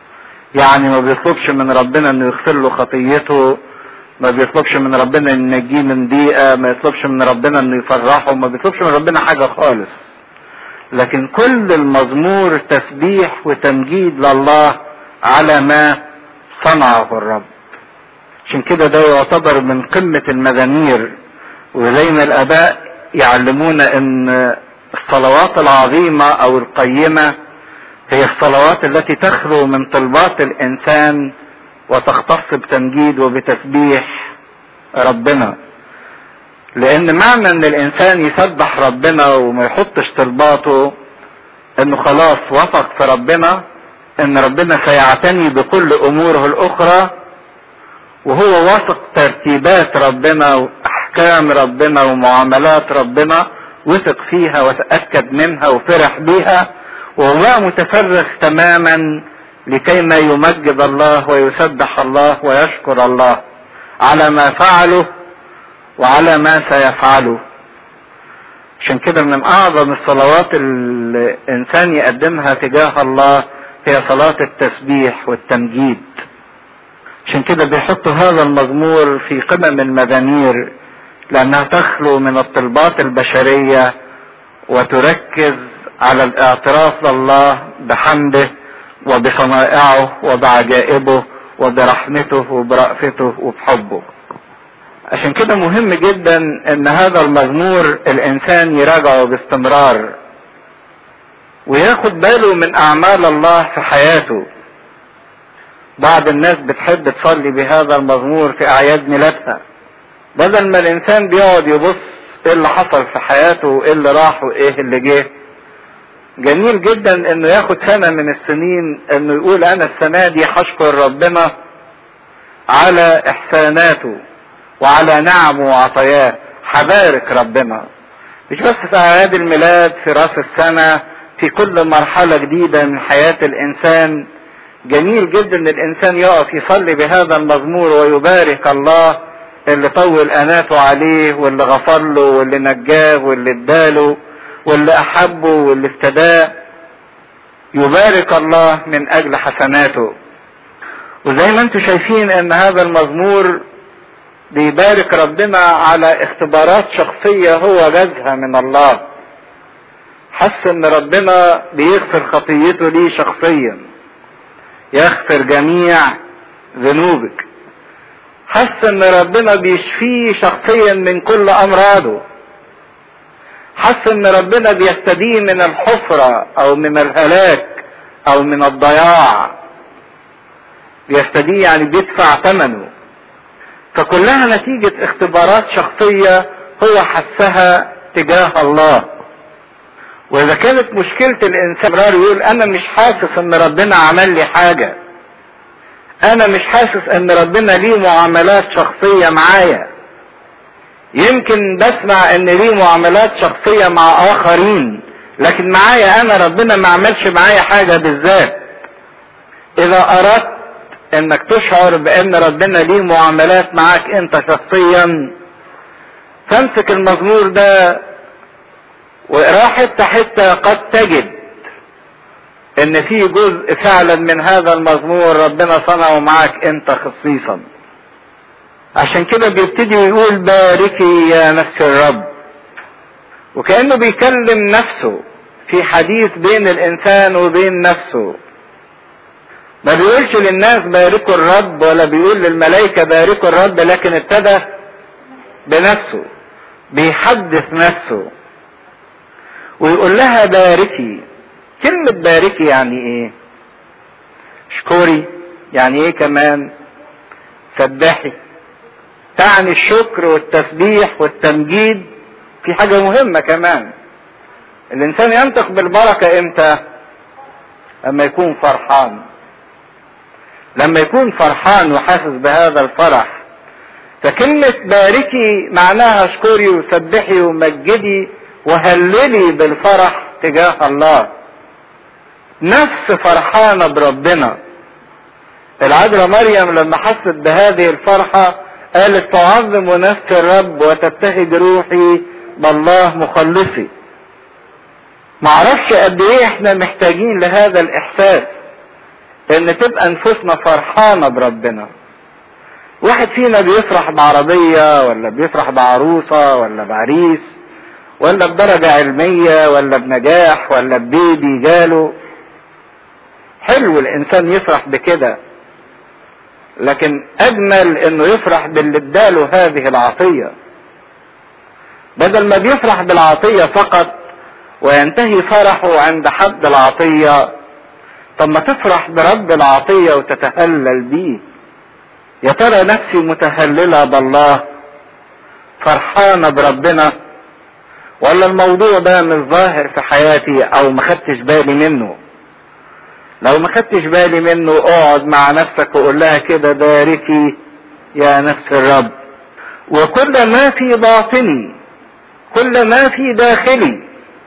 يعني ما بيطلبش من ربنا انه يغفر له خطيته، ما بيطلبش من ربنا ان ينجيه من ضيقه، ما يطلبش من ربنا انه يفرحه، ما بيطلبش من ربنا حاجه خالص. لكن كل المزمور تسبيح وتمجيد لله على ما صنعه الرب. عشان كده ده يعتبر من قمة المزامير. وزي ما الآباء يعلمونا ان الصلوات العظيمة او القيمة هي الصلوات التي تخلو من طلبات الانسان وتختص بتمجيد وبتسبيح ربنا. لان معنى ان الانسان يسبح ربنا وما يحطش طلباته انه خلاص وثق في ربنا ان ربنا سيعتني بكل اموره الاخرى، وهو واثق ترتيبات ربنا واحكام ربنا ومعاملات ربنا، وثق فيها وتأكد منها وفرح بيها، وهو متفرغ تماما لكي ما يمجد الله ويسبح الله ويشكر الله على ما فعله وعلى ما سيفعله. عشان كده من اعظم الصلوات اللي الانسان يقدمها تجاه الله هي صلاة التسبيح والتمجيد. عشان كده بيحطوا هذا المزمور في قمم المزامير، لانها تخلو من الطلبات البشرية وتركز على الاعتراف لله بحمده وبصنائعه وبعجائبه وبرحمته وبرأفته وبحبه. عشان كده مهم جدا ان هذا المزمور الانسان يراجعه باستمرار وياخد باله من اعمال الله في حياته. بعض الناس بتحب تصلي بهذا المزمور في اعياد ميلادها، بدل ما الانسان بيقعد يبص ايه اللي حصل في حياته وايه اللي راح وايه اللي جه. جميل جدا انه ياخد سنة من السنين انه يقول انا السنة دي هشكر ربنا على احساناته وعلى نعمه وعطاياه، هبارك ربنا. مش بس في اعياد الميلاد، في راس السنة، في كل مرحلة جديدة من حياة الانسان. جميل جدا ان الانسان يقف يصلي بهذا المزمور ويبارك الله اللي طول اناته عليه واللي غفر له واللي نجاه واللي اداله واللي احبه واللي افتداه. يبارك الله من اجل حسناته. وزي ما انتم شايفين ان هذا المزمور بيبارك ربنا على اختبارات شخصية هو جازها من الله. حس ان ربنا بيغفر خطيته ليه شخصيا، يغفر جميع ذنوبك. حس ان ربنا بيشفيه شخصيا من كل امراضه. حس ان ربنا بيستديه من الحفرة او من الهلاك او من الضياع. بيستديه يعني بيدفع ثمنه. فكلها نتيجة اختبارات شخصية هو حسها تجاه الله. واذا كانت مشكلة الانسان يقول انا مش حاسس ان ربنا عمل لي حاجة، انا مش حاسس ان ربنا ليه معاملات شخصية معايا، يمكن بسمع ان ليه معاملات شخصية مع اخرين لكن معايا انا ربنا ما عملش معايا حاجة بالذات. اذا اردت انك تشعر بان ربنا ليه معاملات معاك انت شخصيا، فامسك المزمور ده واقراه حتة حتة، قد تجد ان في جزء فعلا من هذا المزمور ربنا صنعه معاك انت خصيصا. عشان كده بيبتدي يقول باركي يا نفس الرب، وكأنه بيكلم نفسه في حديث بين الانسان وبين نفسه. ما بيقولش للناس باركوا الرب ولا بيقول للملائكة باركوا الرب، لكن ابتدى بنفسه، بيحدث نفسه ويقول لها باركي. كلمة باركي يعني ايه؟ اشكري. يعني ايه كمان؟ سبحي. تعني الشكر والتسبيح والتمجيد. في حاجة مهمة كمان، الانسان ينطق بالبركة امتى؟ لما يكون فرحان. لما يكون فرحان وحاسس بهذا الفرح. فكلمة باركي معناها اشكري وسبحي ومجدي وهللي بالفرح تجاه الله. نفس فرحانة بربنا. العذراء مريم لما حست بهذه الفرحة قالت تعظم نفس الرب وتبتهج روحي بالله مخلصي. معرفش قد ايه احنا محتاجين لهذا الاحساس، ان تبقى نفوسنا فرحانة بربنا. واحد فينا بيفرح بعربية ولا بيفرح بعروسة ولا بعريس ولا بدرجة علمية ولا بنجاح ولا ببيبي جاله، حلو الانسان يفرح بكده، لكن اجمل انه يفرح باللي اداله هذه العطية، بدل ما بيفرح بالعطية فقط وينتهي فرحه عند حد العطية. طب ما تفرح برب العطية وتتهلل بيه. يا ترى نفسي متهللة بالله فرحانة بربنا، ولا الموضوع ده مش ظاهر في حياتي او ما خدتش بالي منه؟ لو ما خدتش بالي منه اقعد مع نفسك وقول لها كده: باركي يا نفس الرب، وكل ما في باطني، كل ما في داخلي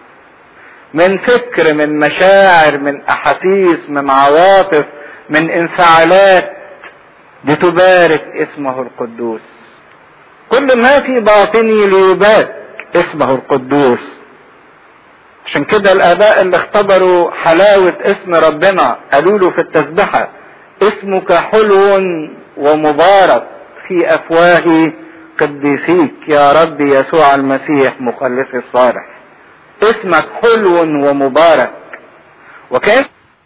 من فكر، من مشاعر، من احاسيس، من عواطف، من انفعالات، لتبارك اسمه القدوس. كل ما في باطني ليبارك اسمه القدوس. عشان كده الاباء اللي اختبروا حلاوة اسم ربنا قالوا له في التسبحة: اسمك حلو ومبارك في افواه قديسيك يا رب يسوع المسيح مخلصي الصالح. اسمك حلو ومبارك. وكأن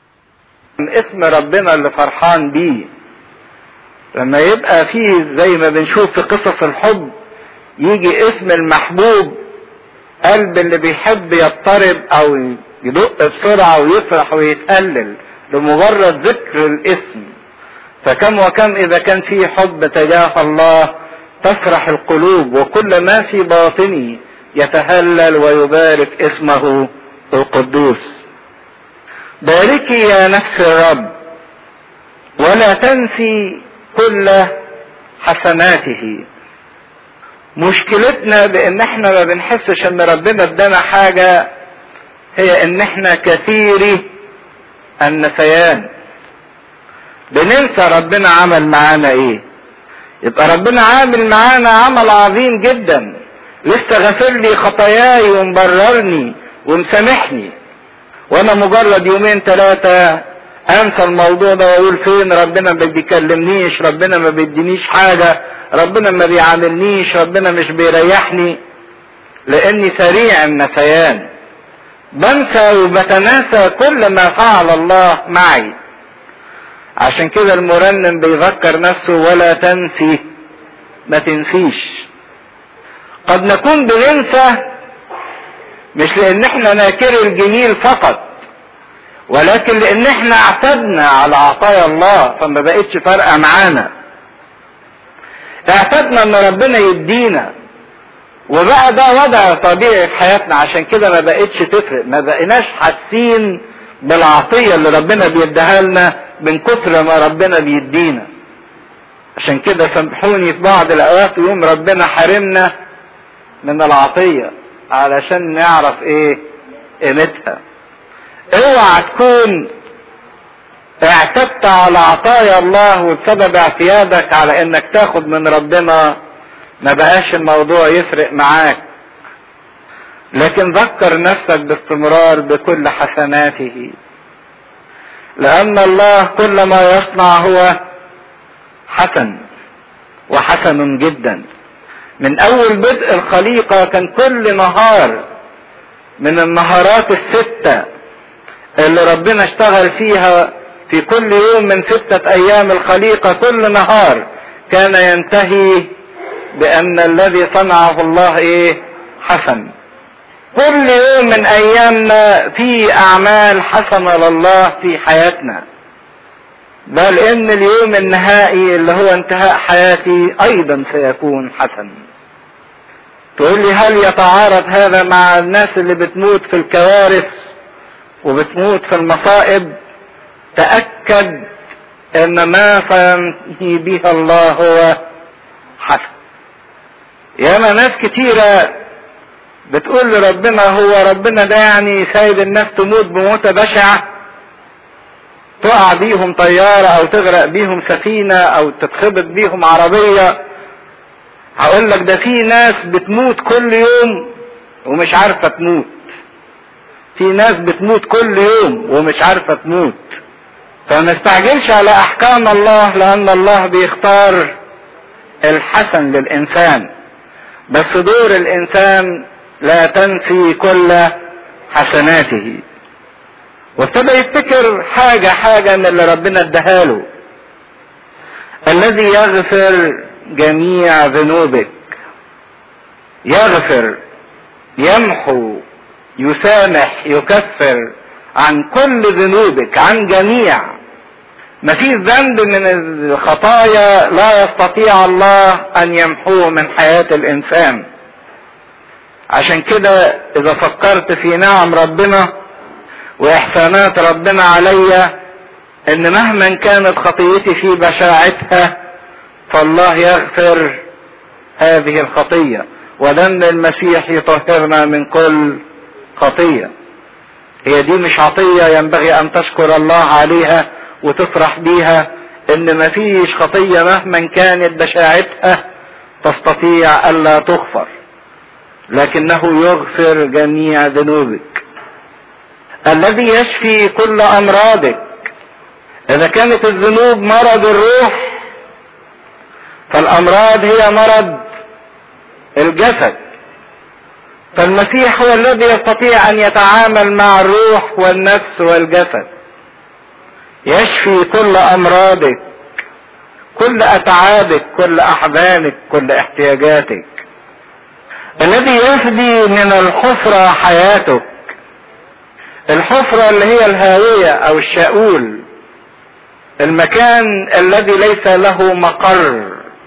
اسم ربنا اللي فرحان بيه لما يبقى فيه زي ما بنشوف في قصص الحب، يجي اسم المحبوب، قلب اللي بيحب يضطرب او يدق بسرعة ويفرح ويتهلل لمجرد ذكر الاسم. فكم وكم اذا كان في حب تجاه الله تفرح القلوب، وكل ما في باطني يتهلل ويبارك اسمه القدوس. باركي يا نفس الرب ولا تنسي كل حسناته. مشكلتنا بان احنا ما بنحسش ان ربنا ادانا حاجة، هي ان احنا كثيري النسيان. بننسى ربنا عمل معانا ايه. يبقى ربنا عامل معانا عمل عظيم جدا، لسه غفر لي خطاياي ومبررني ومسامحني، وانا مجرد يومين ثلاثة انسى الموضوع ده واقول: فين ربنا؟ ما بيكلمنيش، ربنا ما بيدينيش حاجة، ربنا ما بيعاملنيش، ربنا مش بيريحني. لاني سريع النسيان، بنسى وبتناسى كل ما فعل الله معي. عشان كده المرنم بيذكر نفسه: ولا تنسي، ما تنسيش. قد نكون بننسى مش لان احنا ناكر الجميل فقط، ولكن لان احنا اعتدنا على عطايا الله فما بقتش فارقه معانا. اعتدنا ان ربنا يدينا وبقى ده وضع طبيعي في حياتنا، عشان كده ما بقتش تفرق، ما بقيناش حاسين بالعطيه اللي ربنا بيديها لنا من كتر ما ربنا بيدينا. عشان كده سامحوني في بعض الاوقات يوم ربنا حرمنا من العطيه علشان نعرف ايه قيمتها. اوعى تكون اعتدت على عطايا الله وبسبب اعتيادك على انك تاخد من ربنا ما بقاش الموضوع يفرق معاك، لكن ذكر نفسك باستمرار بكل حسناته، لان الله كل ما يصنع هو حسن وحسن جدا. من اول بدء الخليقة كان كل نهار من النهارات الستة اللي ربنا اشتغل فيها في كل يوم من 6 ايام الخليقة، كل نهار كان ينتهي بان الذي صنعه الله ايه؟ حسن. كل يوم من ايامنا في اعمال حسنة لله في حياتنا، بل ان اليوم النهائي اللي هو انتهاء حياتي ايضا سيكون حسن. تقول لي: هل يتعارض هذا مع الناس اللي بتموت في الكوارث وبتموت في المصائب؟ تأكد ان ما سينهي به الله هو حسن. ياما ناس كتيرة بتقول لربنا: هو ربنا ده يعني سايب الناس تموت بموتة بشعة، تقع بيهم طيارة او تغرق بيهم سفينة او تتخبط بيهم عربية؟ هقول لك ده في ناس بتموت كل يوم ومش عارفة تموت. في ناس بتموت كل يوم ومش عارفة تموت. فما نستعجلش على احكام الله، لان الله بيختار الحسن للانسان، بس دور الانسان لا تنسي كل حسناته. وابتدى يفتكر حاجة من اللي ربنا اداهاله: الذي يغفر جميع ذنوبك. يغفر، يمحو، يسامح، يكفر عن كل ذنوبك، عن جميع. مفيش ذنب من الخطايا لا يستطيع الله ان يمحوه من حياة الانسان. عشان كده اذا فكرت في نعم ربنا واحسانات ربنا عليا، ان مهما كانت خطيتي في بشاعتها فالله يغفر هذه الخطية، ودم المسيح يطهرنا من كل خطية. هي دي مش عطية ينبغي ان تشكر الله عليها وتفرح بيها، ان مفيش خطية مهما كانت بشاعتها تستطيع الا تغفر، لكنه يغفر جميع ذنوبك. الذي يشفي كل امراضك. اذا كانت الذنوب مرض الروح، فالامراض هي مرض الجسد. فالمسيح هو الذي يستطيع ان يتعامل مع الروح والنفس والجسد. يشفي كل امراضك، كل اتعابك، كل احزانك، كل احتياجاتك. الذي يفدي من الحفرة حياتك. الحفرة اللي هي الهاوية او الشاؤول، المكان الذي ليس له مقر.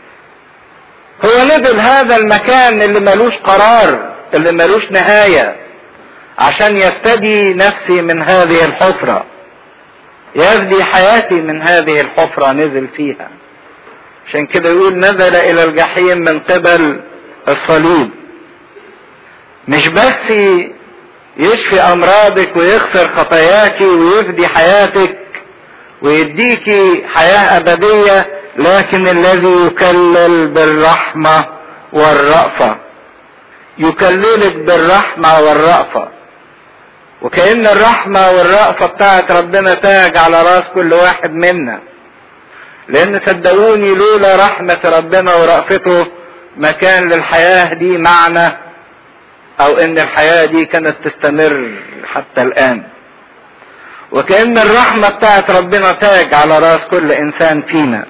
هو نزل هذا المكان اللي ملوش قرار، اللي ملوش نهاية، عشان يفتدي نفسي من هذه الحفرة، يفدي حياتي من هذه الحفرة نزل فيها. عشان كده يقول نزل الى الجحيم من قبل الصليب. مش بس يشفي امراضك ويغفر خطاياك ويفدي حياتك ويديكي حياة ابدية، لكن الذي يكلل بالرحمة والرأفة. يكللك بالرحمة والرأفة، وكأن الرحمة والرأفة بتاعت ربنا تاج على راس كل واحد منا. لان صدقوني لولا رحمة ربنا ورأفته ما كان للحياة دي معنى، او ان الحياة دي كانت تستمر حتى الان. وكأن الرحمة بتاعت ربنا تاج على راس كل انسان فينا.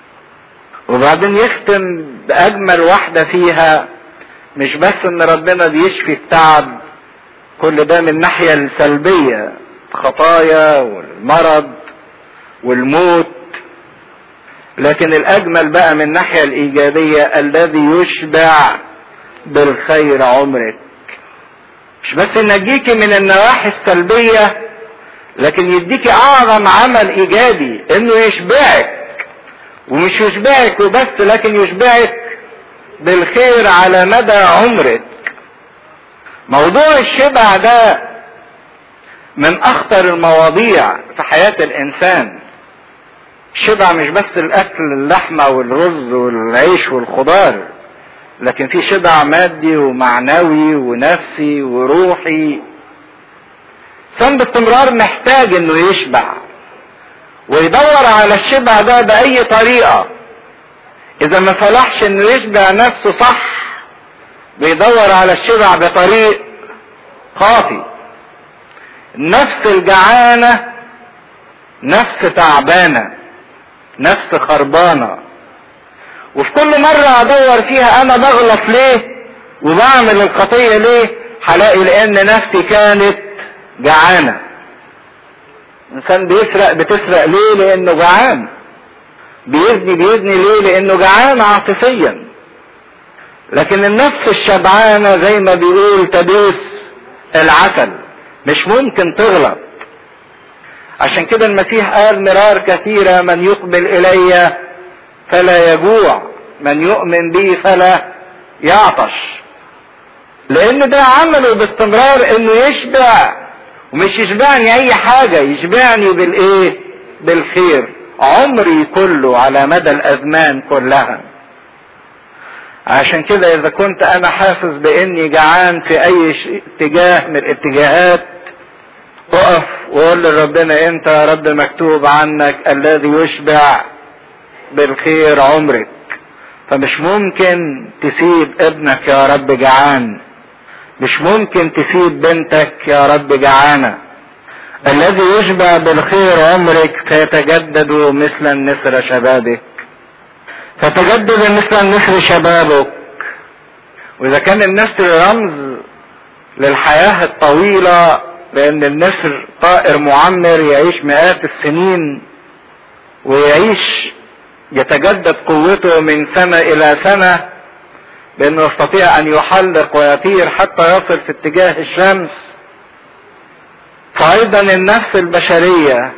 وبعدين يختم باجمل واحدة فيها، مش بس ان ربنا بيشفي التعب، كل ده من الناحية السلبية، الخطايا والمرض والموت، لكن الاجمل بقى من الناحية الايجابية: الذي يشبع بالخير عمرك. مش بس ينجيكي من النواحي السلبية، لكن يديكي اعظم عمل ايجابي، انه يشبعك. ومش يشبعك وبس، لكن يشبعك بالخير على مدى عمرك. موضوع الشبع ده من اخطر المواضيع في حياة الانسان. الشبع مش بس الاكل، اللحمة والرز والعيش والخضار، لكن في شبع مادي ومعنوي ونفسي وروحي. الانسان باستمرار محتاج انه يشبع، ويدور على الشبع ده باي طريقة. اذا ما فلحش انه يشبع نفسه صح، بيدور على الشبع بطريق خاطئ. النفس الجعانة نفس تعبانة، نفس خربانة. وفي كل مرة ادور فيها انا بغلط ليه وبعمل الخطية ليه، هلاقي لان نفسي كانت جعانة. الانسان بتسرق ليه؟ لانه جعان. بيزني ليه؟ لانه جعان عاطفيا. لكن النفس الشبعانة زي ما بيقول تدوس العسل، مش ممكن تغلط. عشان كده المسيح قال مرار كثيرة: من يقبل الي فلا يجوع، من يؤمن بي فلا يعطش. لان ده عمله باستمرار انه يشبع، ومش يشبعني اي حاجة، يشبعني بالايه؟ بالخير، عمري كله على مدى الازمان كلها. عشان كده اذا كنت انا حاسس باني جعان في اي اتجاه من الاتجاهات، اقف وقول لربنا انت يا رب مكتوب عنك الذي يشبع بالخير عمرك، فمش ممكن تسيب ابنك يا رب جعان، مش ممكن تسيب بنتك يا رب جعانة. الذي يشبع بالخير عمرك فيتجدد مثل النسر شبابك، فتجدد مثل النسر شبابك. واذا كان النسر رمز للحياة الطويلة، لان النسر طائر معمر يعيش مئات السنين ويعيش يتجدد قوته من سنة الى سنة، بانه يستطيع ان يحلق ويطير حتى يصل في اتجاه الشمس. فايضا النفس البشرية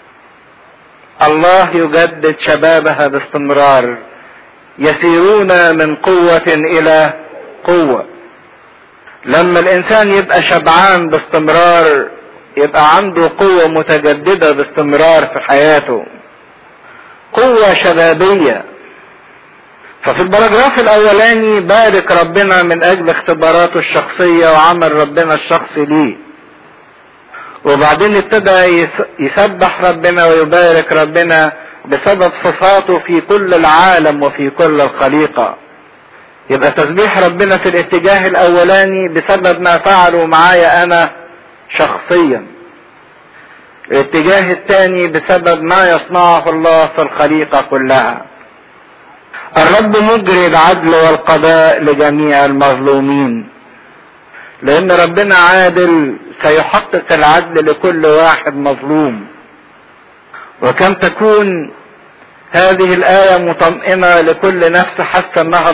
الله يجدد شبابها باستمرار، يسيرون من قوة الى قوة. لما الانسان يبقى شبعان باستمرار يبقى عنده قوة متجددة باستمرار في حياته، قوة شبابية. ففي البراجراف الاولاني بارك ربنا من اجل اختباراته الشخصية وعمل ربنا الشخصي ليه، وبعدين ابتدى يسبح ربنا ويبارك ربنا بسبب صفاته في كل العالم وفي كل الخليقة. يبقى تسبيح ربنا في الاتجاه الاولاني بسبب ما فعله معايا انا شخصيا، الاتجاه الثاني بسبب ما يصنعه الله في الخليقة كلها. الرب مجري العدل والقضاء لجميع المظلومين، لان ربنا عادل سيحقق العدل لكل واحد مظلوم. وكم تكون هذه الآية مطمئنة لكل نفس حاسة انها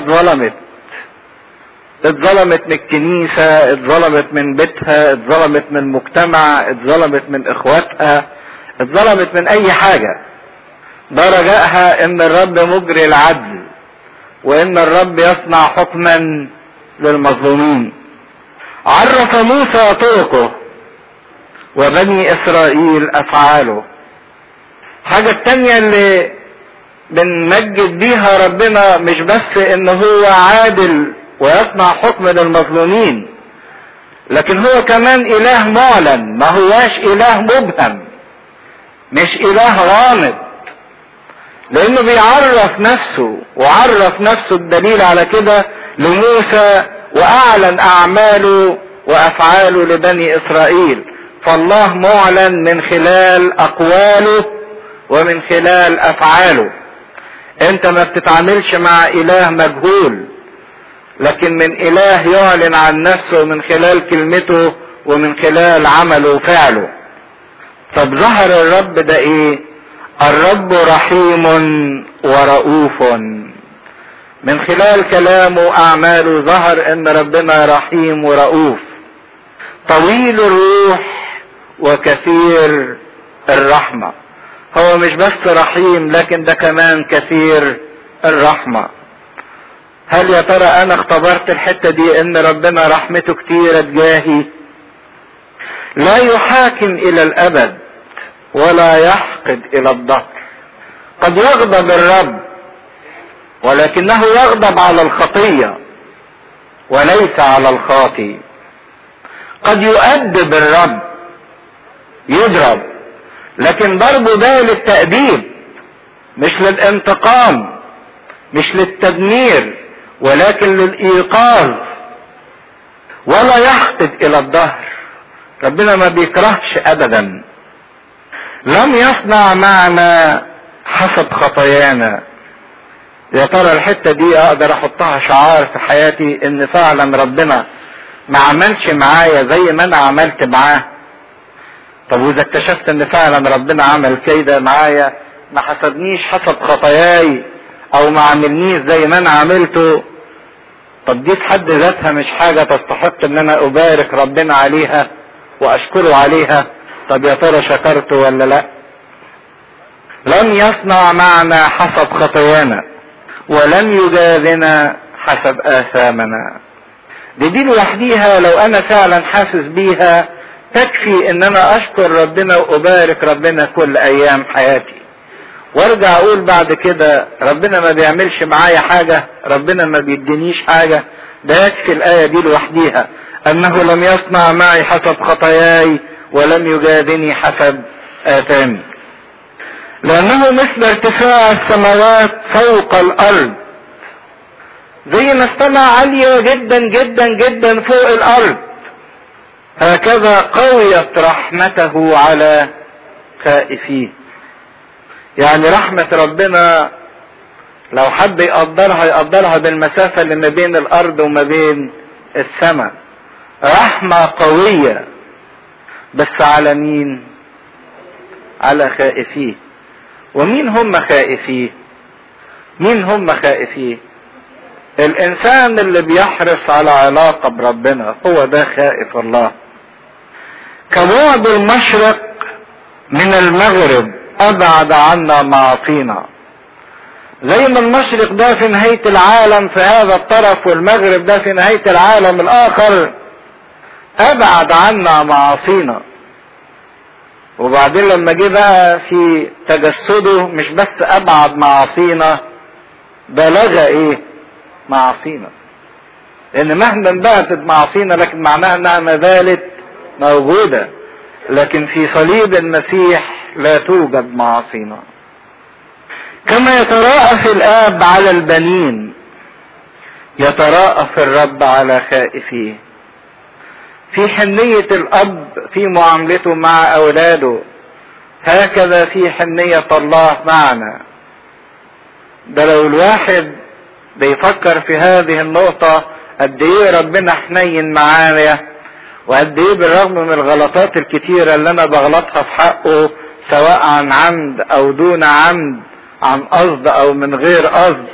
اتظلمت من الكنيسة، اتظلمت من بيتها، اتظلمت من مجتمع، اتظلمت من اخواتها، اتظلمت من اي حاجة. ده رجائها ان الرب مجري العدل، وان الرب يصنع حكما للمظلومين. عرف موسى طرقه وبني اسرائيل افعاله. حاجة التانية اللي بنمجد بيها ربنا مش بس ان هو عادل ويصنع حكم للمظلومين، لكن هو كمان اله معلن، ما هواش اله مبهم، مش اله غامض، لانه بيعرف نفسه، وعرف نفسه الدليل على كده لموسى، واعلن اعماله وافعاله لبني اسرائيل. فالله معلن من خلال اقواله ومن خلال افعاله. انت ما بتتعاملش مع اله مجهول، لكن من اله يعلن عن نفسه من خلال كلمته ومن خلال عمله وفعله. طب ظهر الرب ده ايه؟ الرب رحيم ورؤوف. من خلال كلامه واعماله ظهر ان ربنا رحيم ورؤوف، طويل الروح وكثير الرحمة. هو مش بس رحيم لكن ده كمان كثير الرحمة. هل يا ترى انا اختبرت الحتة دي ان ربنا رحمته كتيرة تجاهي؟ لا يحاكم الى الابد ولا يحقد الى الدهر. قد يغضب الرب ولكنه يغضب على الخطية وليس على الخاطي. قد يؤدب الرب، يضرب، لكن ضربه ده للتأديب مش للانتقام، مش للتدمير، ولكن للإيقاظ. ولا يحقد إلى الدهر، ربنا ما بيكرهش أبدا. لم يصنع معنا حسب خطايانا. يا ترى الحتة دي اقدر احطها شعار في حياتي ان فعلا ربنا ما عملش معايا زي ما انا عملت معاه. طب واذا اكتشفت ان فعلا ربنا عمل كده معايا، ما حسبنيش حسب خطاياي او ما عملنيش زي ما انا عملته، طب دي في حد ذاتها مش حاجة تستحق ان انا ابارك ربنا عليها واشكره عليها؟ طب يا ترى شكرته ولا لا؟ لم يصنع معنا حسب خطايانا ولم يجازنا حسب آثامنا. دي لوحديها لو انا فعلا حاسس بيها تكفي ان انا اشكر ربنا وابارك ربنا كل ايام حياتي، وارجع اقول بعد كده ربنا ما بيعملش معايا حاجة، ربنا ما بيدينيش حاجة. ده يكفي الآية دي لوحديها، انه لم يصنع معي حسب خطاياي ولم يجازني حسب آثامي. لأنه مثل ارتفاع السماوات فوق الأرض، زي ما السماء عالية جدا جدا جدا فوق الأرض، هكذا قويت رحمته على خائفيه. يعني رحمة ربنا لو حد يقدرها بالمسافة اللي ما بين الأرض وما بين السماء. رحمة قوية، بس على مين؟ على خائفيه. ومين هم خائفيه؟ مين هم خائفيه؟ الإنسان اللي بيحرص على علاقة بربنا هو ده خائف الله. كبعد المشرق من المغرب أبعد عنا معاصينا. زي ما المشرق ده في نهاية العالم في هذا الطرف، والمغرب ده في نهاية العالم الآخر، أبعد عنا معاصينا. وبعدين لما جه بقى في تجسده مش بس أبعد معاصينا، ده لغى إيه؟ معاصينا. لأن مهما انبهتت معاصينا لكن معناها إنها ما زالت موجودة، لكن في صليب المسيح لا توجد معاصينا. كما يتراءف الآب على البنين يتراءف الرب على خائفيه. في حنية الأب في معاملته مع أولاده، هكذا في حنية الله معنا. ده لو الواحد بيفكر في هذه النقطة قد ايه ربنا حنين معايا، وقد ايه بالرغم من الغلطات الكتيرة اللي انا بغلطها في حقه سواء عن عمد او دون عمد، عن قصد او من غير قصد،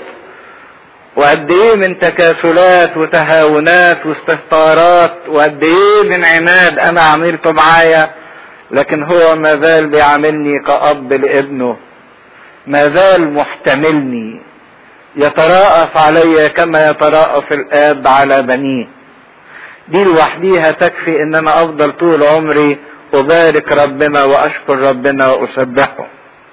وقد ايه من تكاسلات وتهاونات واستهتارات، وقد ايه من عناد انا عملته معايا، لكن هو ما زال بيعاملني كأب لابنه، ما زال محتملني، يتراءف علي كما يتراءف الآب على بنيه. دي لوحديها تكفي ان انا افضل طول عمري ابارك ربنا واشكر ربنا واسبحه،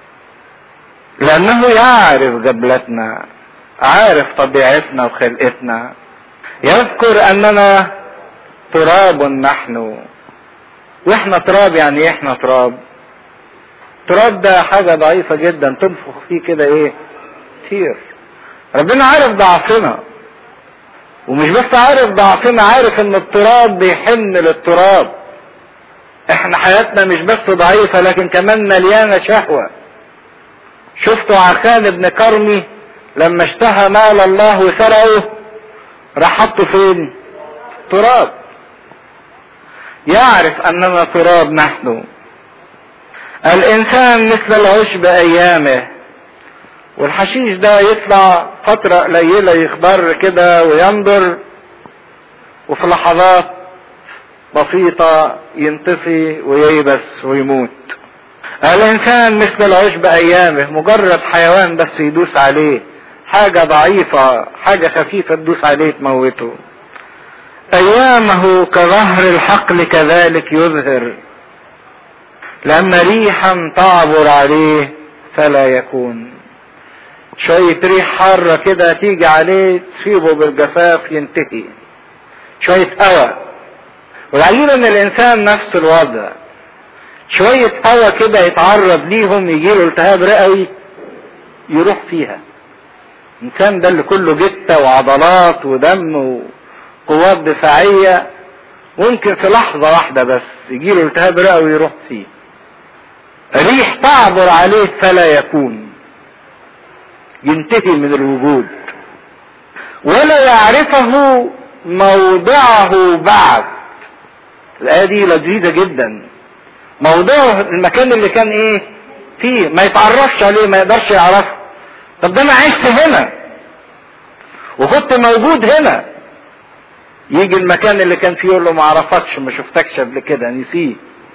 لانه يعرف جبلتنا، عارف طبيعتنا وخلقتنا، يذكر اننا تراب نحن. واحنا تراب. يعني ايه احنا تراب؟ تراب ده حاجة ضعيفة جدا تنفخ فيه كده ايه؟ كتير. ربنا عارف ضعفنا، ومش بس عارف ضعفنا، عارف ان التراب بيحن للتراب. احنا حياتنا مش بس ضعيفة لكن كمان مليانة شهوة. شفتوا عخان ابن كرمي لما اشتهى مال الله وسرقه راح حطه فين؟ تراب. يعرف اننا تراب نحن. الانسان مثل العشب ايامه. والحشيش ده يطلع فترة قليلة يخضر كده وينضر، وفي لحظات بسيطة ينطفي وييبس ويموت. الانسان مثل العشب ايامه، مجرد حيوان بس يدوس عليه، حاجة ضعيفة، حاجة خفيفة تدوس عليه تموته. ايامه كظهر الحقل كذلك يظهر، لما ريحا تعبر عليه فلا يكون. شوية ريح حارة كده تيجي عليه تسيبه بالجفاف ينتهي. شوية هوا. والعجيب ان الانسان نفس الوضع، شوية هوا كده يتعرض ليهم يجيله التهاب رئوي يروح فيها. الانسان ده اللي كله جتة وعضلات ودم وقوات دفاعية، ممكن في لحظة واحدة بس يجيله التهاب رئوي يروح فيه. ريح تعبر عليه فلا يكون، ينتهي من الوجود، ولا يعرفه موضعه بعد. الآية دي لذيذة جدا. موضعه المكان اللي كان ايه فيه، ما يتعرفش عليه، ما يقدرش يعرفه. طب ده انا عشت هنا وكنت موجود هنا. يجي المكان اللي كان فيه يقول له ما عرفكش، ما شفتكش قبل كده، نسيه.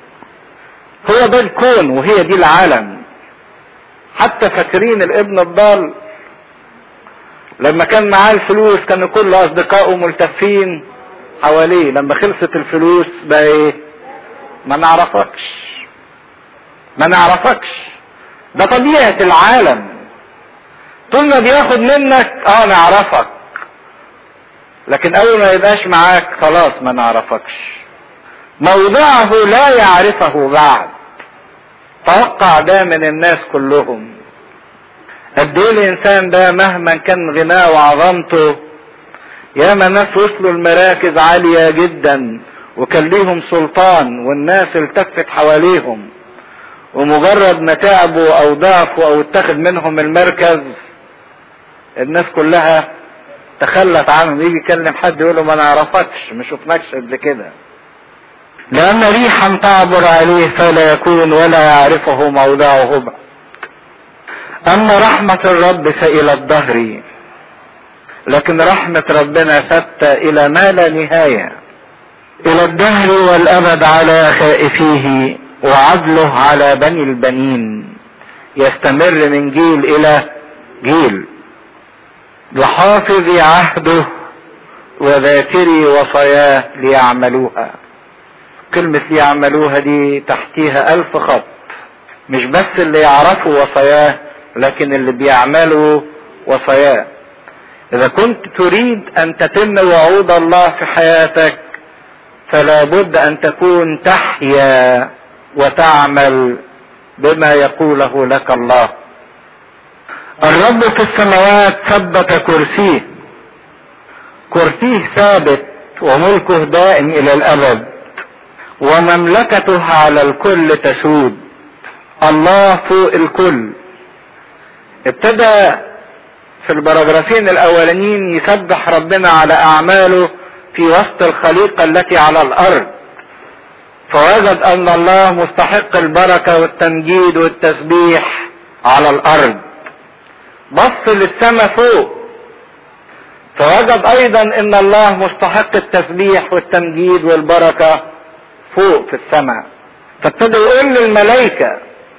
هو ده الكون وهي دي العالم. حتى فاكرين الابن الضال لما كان معاه الفلوس كانوا كل اصدقائه ملتفين حواليه، لما خلصت الفلوس بقى ايه؟ ما نعرفكش، ما نعرفكش. ده طبيعة العالم. طول ما بياخد منك نعرفك، لكن اول ما يبقاش معاك خلاص ما نعرفكش. موضعه لا يعرفه بعد. توقع ده من الناس كلهم. قد ايه الانسان ده مهما كان غناه وعظمته، ياما ناس وصلوا المراكز عالية جدا وكان ليهم سلطان والناس التفت حواليهم، ومجرد ما تعبوا او ضعفوا او اتخذ منهم المركز الناس كلها تخلت عنهم. يجي يكلم حد يقول له ما نعرفكش، ما شفناكش قبل كده، لان ريحا تعبر عليه فلا يكون ولا يعرفه موضعه بعد. اما رحمة الرب فالى الدهر، لكن رحمة ربنا ثابتة الى ما لا نهاية، الى الدهر والابد على خائفيه، وعدله على بني البنين يستمر من جيل الى جيل، لحافظ عهده وذاكري وصاياه ليعملوها. كلمة ليعملوها دي تحتيها 1000 خط، مش بس اللي يعرفوا وصاياه لكن اللي بيعملوا وصاياه. اذا كنت تريد ان تتم وعود الله في حياتك فلا بد ان تكون تحيا وتعمل بما يقوله لك الله. الرب في السماوات ثبت كرسيه، كرسيه ثابت وملكه دائم الى الابد، ومملكته على الكل تسود. الله فوق الكل. ابتدى في البراجرافين الاولانيين يسبح ربنا على اعماله في وسط الخليقة التي على الارض، فوجد ان الله مستحق البركة والتمجيد والتسبيح على الارض. بص للسماء فوق فوجد ايضا ان الله مستحق التسبيح والتمجيد والبركة فوق في السماء. فابتدى يقول للملائكة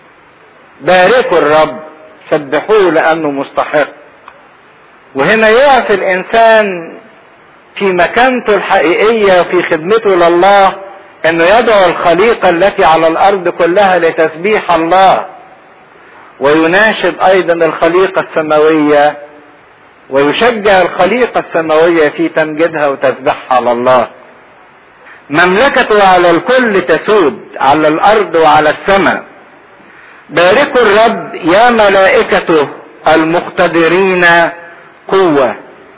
باركوا الرب سبحوه لانه مستحق. وهنا يقف الانسان في مكانته الحقيقية وفي خدمته لله انه يدعو الخليقة التي على الارض كلها لتسبيح الله، ويناشد ايضا الخليقة السماوية ويشجع الخليقة السماوية في تمجيدها وتسبيحها على الله. مملكته على الكل تسود، على الارض وعلى السماء. باركوا الرب يا ملائكته المقتدرين قوة.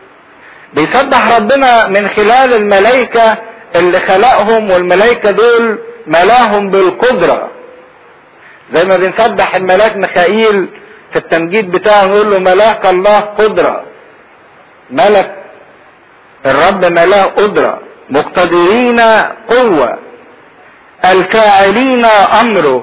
بيسبح ربنا من خلال الملائكة اللي خلقهم، والملائكة دول ملاهم بالقدرة. زي ما بنسبح الملاك ميخائيل في التمجيد بتاعه نقول له ملاك الله قدرة، ملك الرب ملاه قدرة. مقتدرين قوة، الفاعلين امره،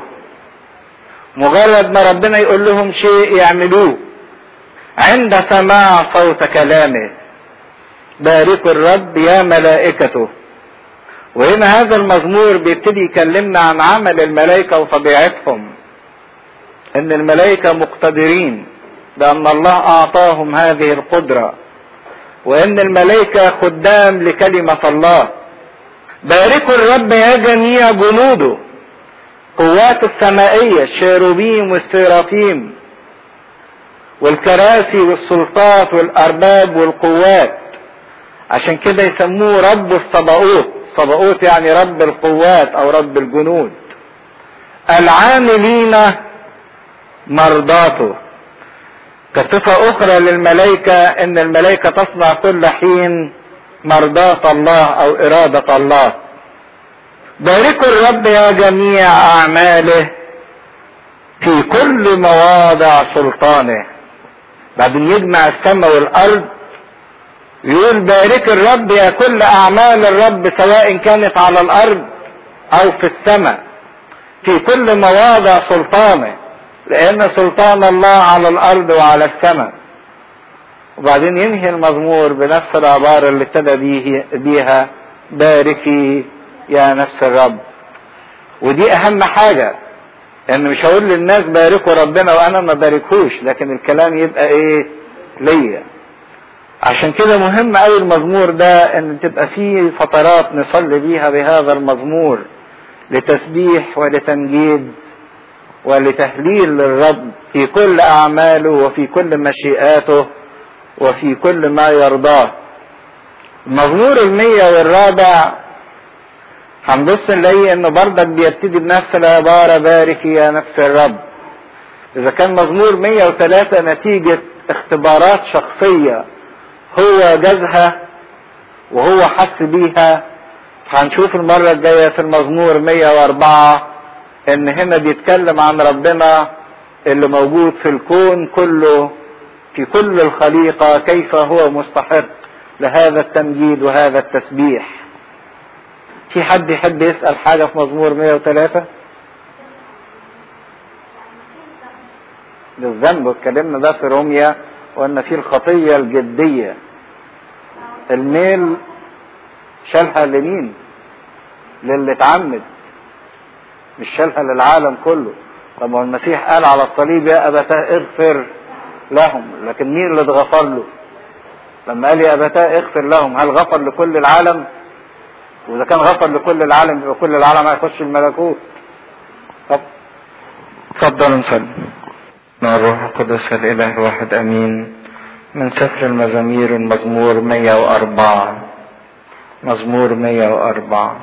مجرد ما ربنا يقول لهم شيء يعملوه عند سماع صوت كلامه. باركوا الرب يا ملائكته. وهنا هذا المزمور بيبتدي يكلمنا عن عمل الملائكة وطبيعتهم، ان الملائكة مقتدرين بان الله اعطاهم هذه القدرة، وان الملائكة خدام لكلمة الله. باركوا الرب يا جميع جنوده، قوات السمائية، الشيروبيم والسيرافيم والكراسي والسلطات والارباب والقوات. عشان كده يسموه رب الصباؤوت. صباؤوت يعني رب القوات او رب الجنود. العاملين مرضاته. كصفة اخرى للملائكة ان الملائكة تصنع كل حين مرضاة الله او ارادة الله. باركوا الرب يا جميع اعماله في كل مواضع سلطانه. بعدين يجمع السماء والارض يقول بارك الرب يا كل اعمال الرب سواء كانت على الارض او في السماء في كل مواضع سلطانه، لان سلطان الله على الارض وعلى السماء. وبعدين ينهي المزمور بنفس العبارة اللي ابتدى بيها باركي يا نفس الرب. ودي اهم حاجة، ان مش هقول للناس باركوا ربنا وانا ما باركوش، لكن الكلام يبقى ايه ليا. عشان كده مهم قوي المزمور ده ان تبقى فيه فترات نصلي بيها بهذا المزمور لتسبيح ولتمجيد ولتهليل للرب في كل اعماله وفي كل مشيئاته وفي كل ما يرضاه. المزمور 104 هنبص نلاقي انه برضك بيبتدي بنفس العبارة باركي يا نفس الرب. اذا كان مزمور 103 نتيجة اختبارات شخصية هو جازها وهو حس بيها، هنشوف المرة الجاية في المزمور 104 ان هنا بيتكلم عن ربنا اللي موجود في الكون كله في كل الخليقة كيف هو مستحق لهذا التمجيد وهذا التسبيح. في حد يحب يسأل حاجة في مزمور 103؟ للذنب، واتكلمنا ده في روميا وان في الخطية الجدية الميل شالها لمين؟ للي اتعمد، مش شالها للعالم كله. طب المسيح قال على الصليب يا أبتاه اغفر لهم، لكن مين اللي اتغفر له؟ لما قال يا أبتاه اغفر لهم، هل غفر لكل العالم؟ وإذا كان غفر لكل العالم يبقى كل العالم هيخش الملكوت. طب اتفضلوا نصلي. مع الروح القدس الإله الواحد أمين. من سفر المزامير المزمور 104. مزمور 104.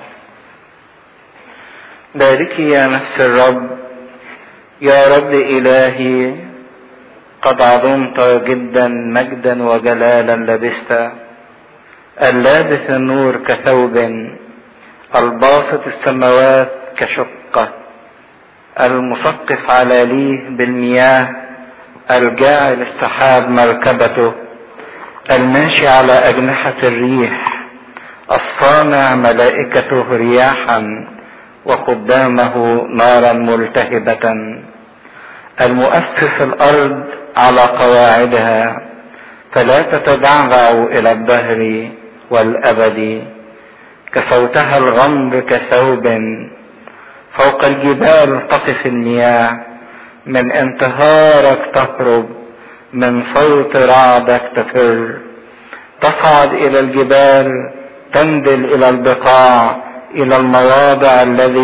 باركي يا نفس الرب يا رب إلهي، قد عظمت جدا مجدا وجلالا لبست، اللابس النور كثوب، الباسط السماوات كشقة، المثقف على ليه بالمياه، الجاعل السحاب مركبته، الماشي على أجنحة الريح، الصانع ملائكته رياحا وخدامه نارا ملتهبة، المؤسس الأرض على قواعدها فلا تتبعبع إلى الدهر والأبد، كصوتها الغمر كثوب، فوق الجبال تقف المياه، من انتهارك تهرب، من صوت رعدك تفر، تصعد إلى الجبال، تنزل إلى البقاع، إلى الموضع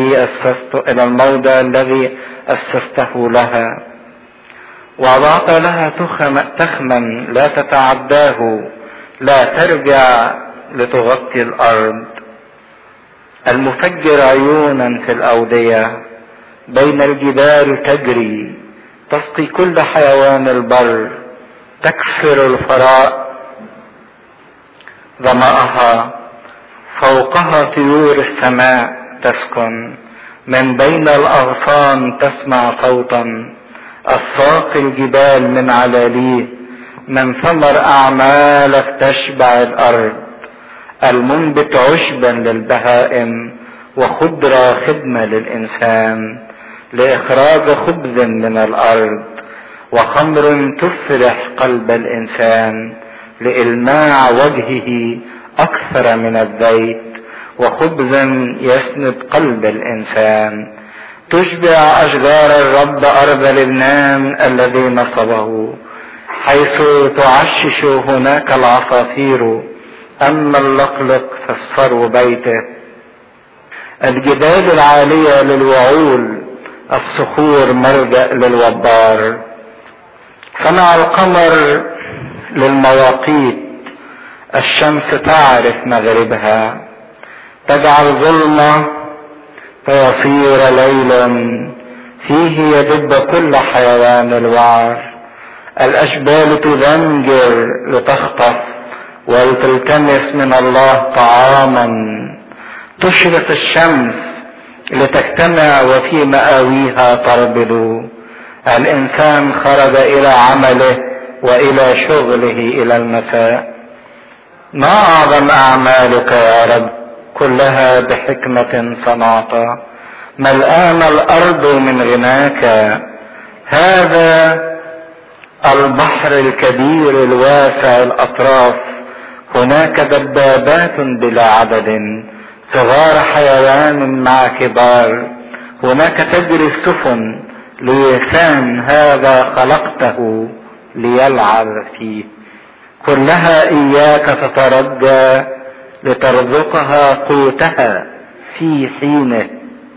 الذي أسسته لها، وضعت لها تخما لا تتعداه، لا ترجع لتغطي الأرض، المفجر عيونا في الأودية، بين الجبال تجري، تسقي كل حيوان البر، تكسر الفراء ظمأها، فوقها طيور السماء تسكن، من بين الأغصان تسمع صوتا، الساقي الجبال من علاليه، من ثمر أعمالك تشبع الأرض، المنبت عشبا للبهائم وخضرة خدمة للإنسان، لإخراج خبز من الأرض، وخمر تفرح قلب الإنسان، لإلماع وجهه أكثر من الزيت، وخبز يسند قلب الإنسان، تشبع أشجار الرب أرض لبنان الذي نصبه، حيث تعشش هناك العصافير، أما اللقلق فالثرو بيته، الجبال العالية للوعول، الصخور ملجأ للوبار، صنع القمر للمواقيت، الشمس تعرف مغربها، تجعل ظلمة فيصير ليلا، فيه يدب كل حيوان الوعر، الأشبال تذنجر لتخطف ولتلتمس من الله طعاما، تشرق الشمس لتجتمع وفي مآويها تربض، الإنسان خرج إلى عمله وإلى شغله إلى المساء. ما أعظم أعمالك يا رب، كلها بحكمة صنعت، ملآن الأرض من غناك، هذا البحر الكبير الواسع الأطراف، هناك دبابات بلا عدد، صغار حيوان مع كبار، هناك تجري السفن ليثان، هذا خلقته ليلعب فيه، كلها إياك تترجى، لترزقها قوتها في حينه،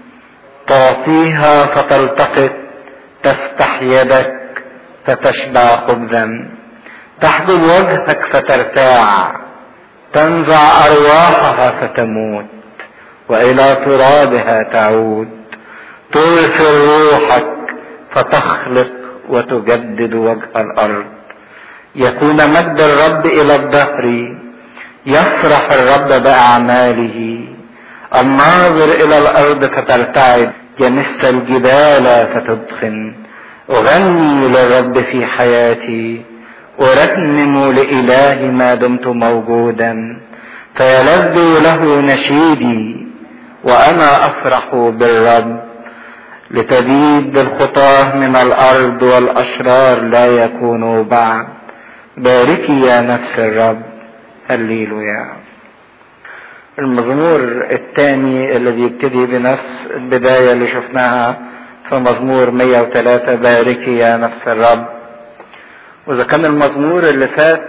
تعطيها فتلتقط، تفتح يدك فتشبع خبزا، تحجب وجهك فترتاع، تنزع أرواحها فتموت، وإلى ترابها تعود. ترسل روحك فتخلق وتجدد وجه الأرض. يكون مجد الرب إلى الدهر، يفرح الرب بأعماله. الناظر إلى الأرض فترتعد، يمس الجبال فتدخن. أغني للرب في حياتي، أرنم لإلهي ما دمت موجودا. فيلذ له نشيدي وأنا أفرح بالرب. لتبيد الخطاه من الأرض والأشرار لا يكونوا بعد. باركي يا نفس الرب. هللويا. المزمور الثاني اللي بيبتدي بنفس البداية اللي شفناها في مزمور 103، باركي يا نفس الرب. وإذا كان المزمور اللي فات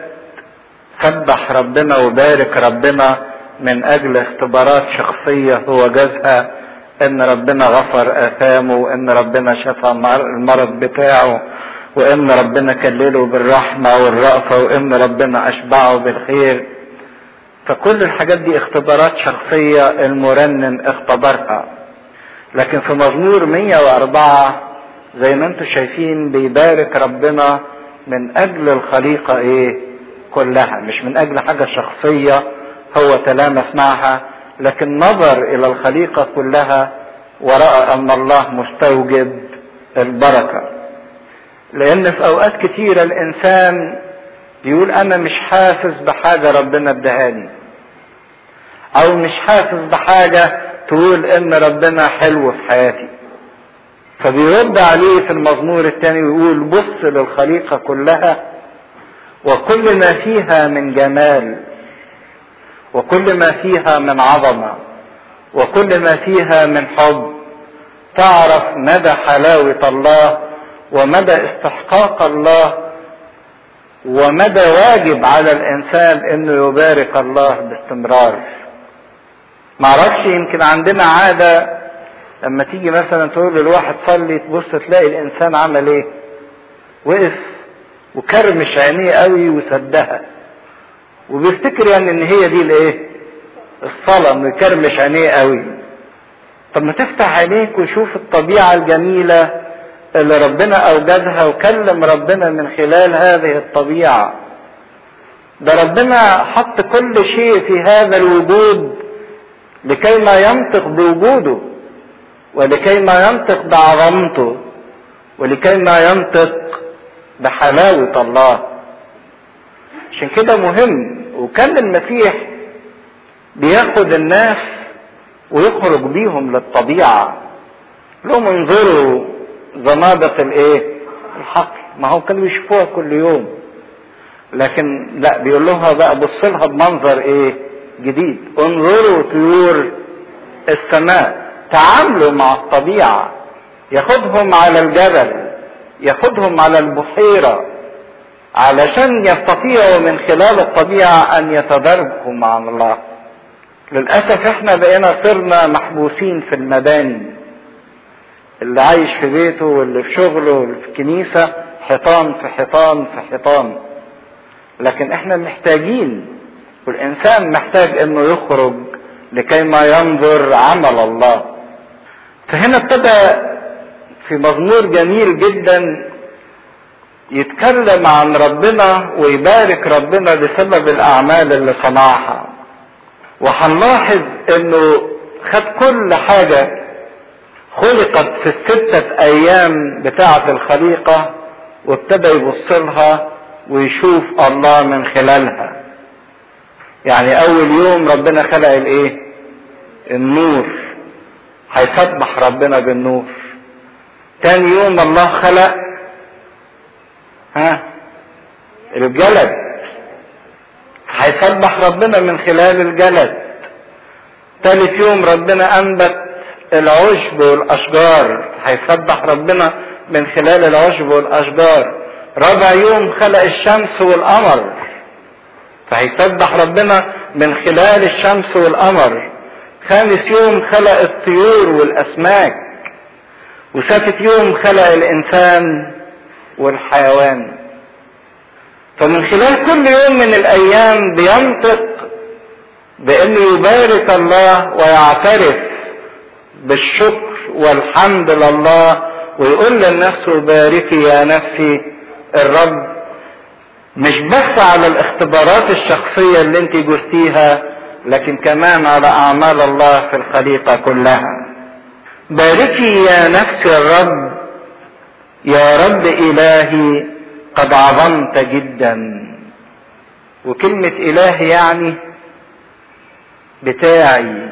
سبح ربنا وبارك ربنا من أجل اختبارات شخصية هو جازها، إن ربنا غفر آثامه، وإن ربنا شفى المرض بتاعه، وإن ربنا كلله بالرحمة والرأفة، وإن ربنا أشبعه بالخير. فكل الحاجات دي اختبارات شخصية المرنم اختبرها. لكن في مزمور 104 زي ما انتم شايفين بيبارك ربنا من اجل الخليقة كلها، مش من اجل حاجة شخصية هو تلامس معها، لكن نظر الى الخليقة كلها ورأى ان الله مستوجب البركة. لان في اوقات كتيرة الانسان يقول انا مش حاسس بحاجة ربنا ادهاني، او مش حاسس بحاجة تقول ان ربنا حلو في حياتي. فبيرد عليه في المزمور الثاني ويقول بص للخليقة كلها وكل ما فيها من جمال، وكل ما فيها من عظمة، وكل ما فيها من حب، تعرف مدى حلاوة الله ومدى استحقاق الله ومدى واجب على الانسان انه يبارك الله باستمرار. معرفش، يمكن عندنا عادة لما تيجي مثلا تقول للواحد صلي تبص تلاقي الانسان عمل وقف وكرمش عينيه قوي وسدها، وبيفتكر يعني ان هي دي الصلاة، انه يكرمش عينيه قوي. طب ما تفتح عينيك وشوف الطبيعة الجميلة اللي ربنا اوجدها وكلم ربنا من خلال هذه الطبيعة. ده ربنا حط كل شيء في هذا الوجود لكي ما ينطق بوجوده، ولكي ما ينطق بعظمته، ولكي ما ينطق بحلاوة الله. عشان كده مهم. وكان المسيح بياخد الناس ويخرج بيهم للطبيعة، لهم انظروا زنادق الحقل. ما هو كانوا يشوفوها كل يوم، لكن لا، بيقول لها بقى بص لها بمنظر جديد. انظروا طيور السماء. تعاملوا مع الطبيعة، ياخدهم على الجبل، ياخدهم على البحيرة، علشان يستطيعوا من خلال الطبيعة ان يتدرجوا مع الله. للأسف احنا بقينا صرنا محبوسين في المباني، اللي عايش في بيته واللي في شغله واللي في الكنيسة حيطان في حيطان في حيطان. لكن احنا محتاجين، والانسان محتاج انه يخرج لكي ما ينظر عمل الله. فهنا ابتدى في مزمور جميل جدا يتكلم عن ربنا ويبارك ربنا بسبب الاعمال اللي صنعها. وهنلاحظ انه خد كل حاجة خلقت في ال6 ايام بتاعة الخليقة وابتدى يبص لها ويشوف الله من خلالها. يعني اول يوم ربنا خلق النور، هيسبح ربنا بالنور. تاني يوم الله خلق الجلد، هيسبح ربنا من خلال الجلد. تالت يوم ربنا انبت العشب والاشجار، هيسبح ربنا من خلال العشب والاشجار. رابع يوم خلق الشمس والقمر، فهيسبح ربنا من خلال الشمس والقمر. خامس يوم خلق الطيور والاسماك. وسادس يوم خلق الانسان والحيوان. فمن خلال كل يوم من الايام بينطق بانه يبارك الله ويعترف بالشكر والحمد لله ويقول لنفسه باركي يا نفسي الرب، مش بس على الاختبارات الشخصية اللي انت جزتيها، لكن كمان على اعمال الله في الخليقة كلها. باركي يا نفسي الرب، يا رب الهي قد عظمت جدا. وكلمة اله يعني بتاعي،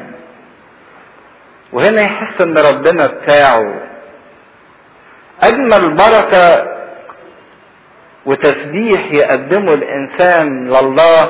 وهنا يحس ان ربنا بتاعه. اجمل بركة وتسبيح يقدمه الانسان لله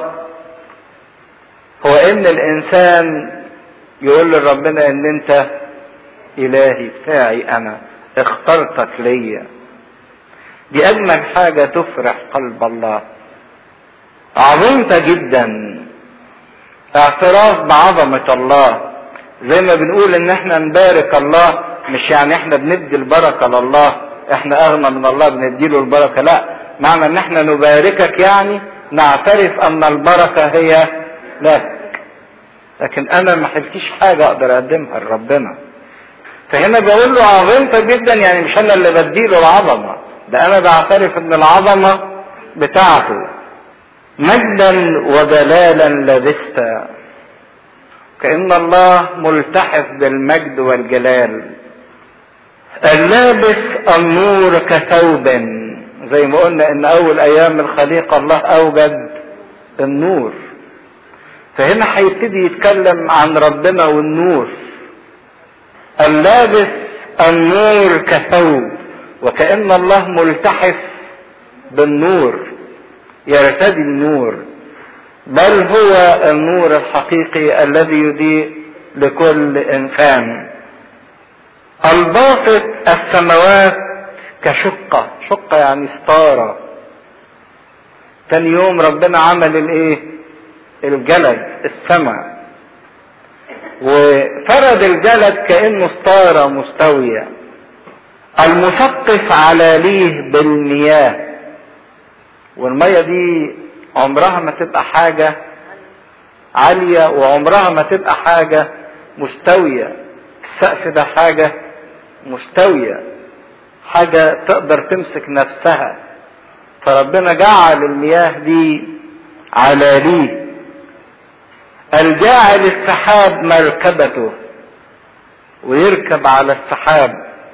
هو ان الانسان يقول لربنا ان انت الهي بتاعي، انا اخترتك ليا. دي اجمل حاجة تفرح قلب الله. عظمت جدا، اعتراف بعظمة الله. زي ما بنقول ان احنا نبارك الله، مش يعني احنا بندي البركة لله، احنا اغنى من الله بنديله البركة، لا، معنى ان احنا نباركك يعني نعترف ان البركة هي لك، لكن انا ما حلتيش حاجة اقدر اقدمها لربنا. فهنا بقول له عظمت جدا، يعني مش انا اللي بديله العظمة، ده انا بعترف ان العظمة بتاعته. مجدا وجلالا لبست، كأن الله ملتحف بالمجد والجلال. اللابس النور كثوب، زي ما قلنا ان اول ايام الخليقة الله اوجد النور، فهنا هيبتدي يتكلم عن ربنا والنور. اللابس النور كثوب، وكأن الله ملتحف بالنور، يرتدي النور، بل هو النور الحقيقي الذي يضيء لكل انسان. الباسط السماوات كشقة، شقة يعني ستارة. تاني يوم ربنا عمل الايه؟ الجلد، السماء، وفرد الجلد كأنه ستارة مستوية. المثقف علاليه بالمياه، والمية دي عمرها ما تبقى حاجة عالية وعمرها ما تبقى حاجة مستوية. السقف ده حاجة مستوية، حاجة تقدر تمسك نفسها، فربنا جعل المياه دي علاليه. الجاعل السحاب مركبته، ويركب على السحاب.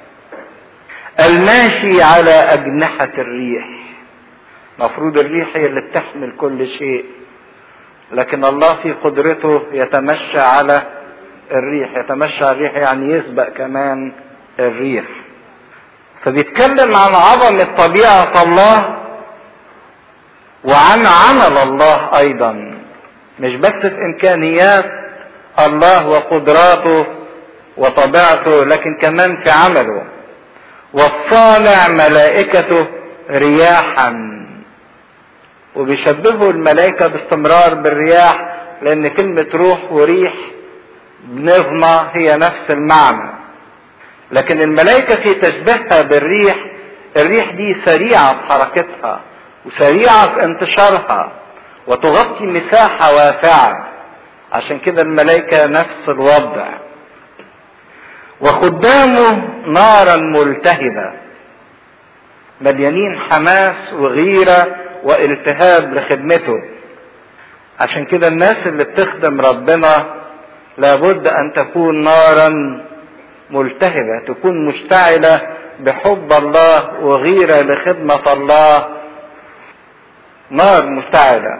الماشي على أجنحة الريح، مفروض الريح هي اللي بتحمل كل شيء، لكن الله في قدرته يتمشى على الريح. يتمشى على الريح يعني يسبق كمان الريح. فبيتكلم عن عظمة طبيعة الله وعن عمل الله ايضا، مش بس في امكانيات الله وقدراته وطبيعته، لكن كمان في عمله. والصانع ملائكته رياحا، وبيشبهوا الملائكة باستمرار بالرياح، لان كلمة روح وريح بنظمة هي نفس المعنى. لكن الملائكة في تشبيهها بالريح، الريح دي سريعة في حركتها وسريعة في انتشارها وتغطي مساحة واسعة، عشان كده الملائكة نفس الوضع. وخدامه نارا ملتهبة، مليانين حماس وغيرة والتهاب لخدمته. عشان كده الناس اللي بتخدم ربنا لابد ان تكون نارا ملتهبة، تكون مشتعلة بحب الله وغيرة لخدمة الله، نار مشتعلة.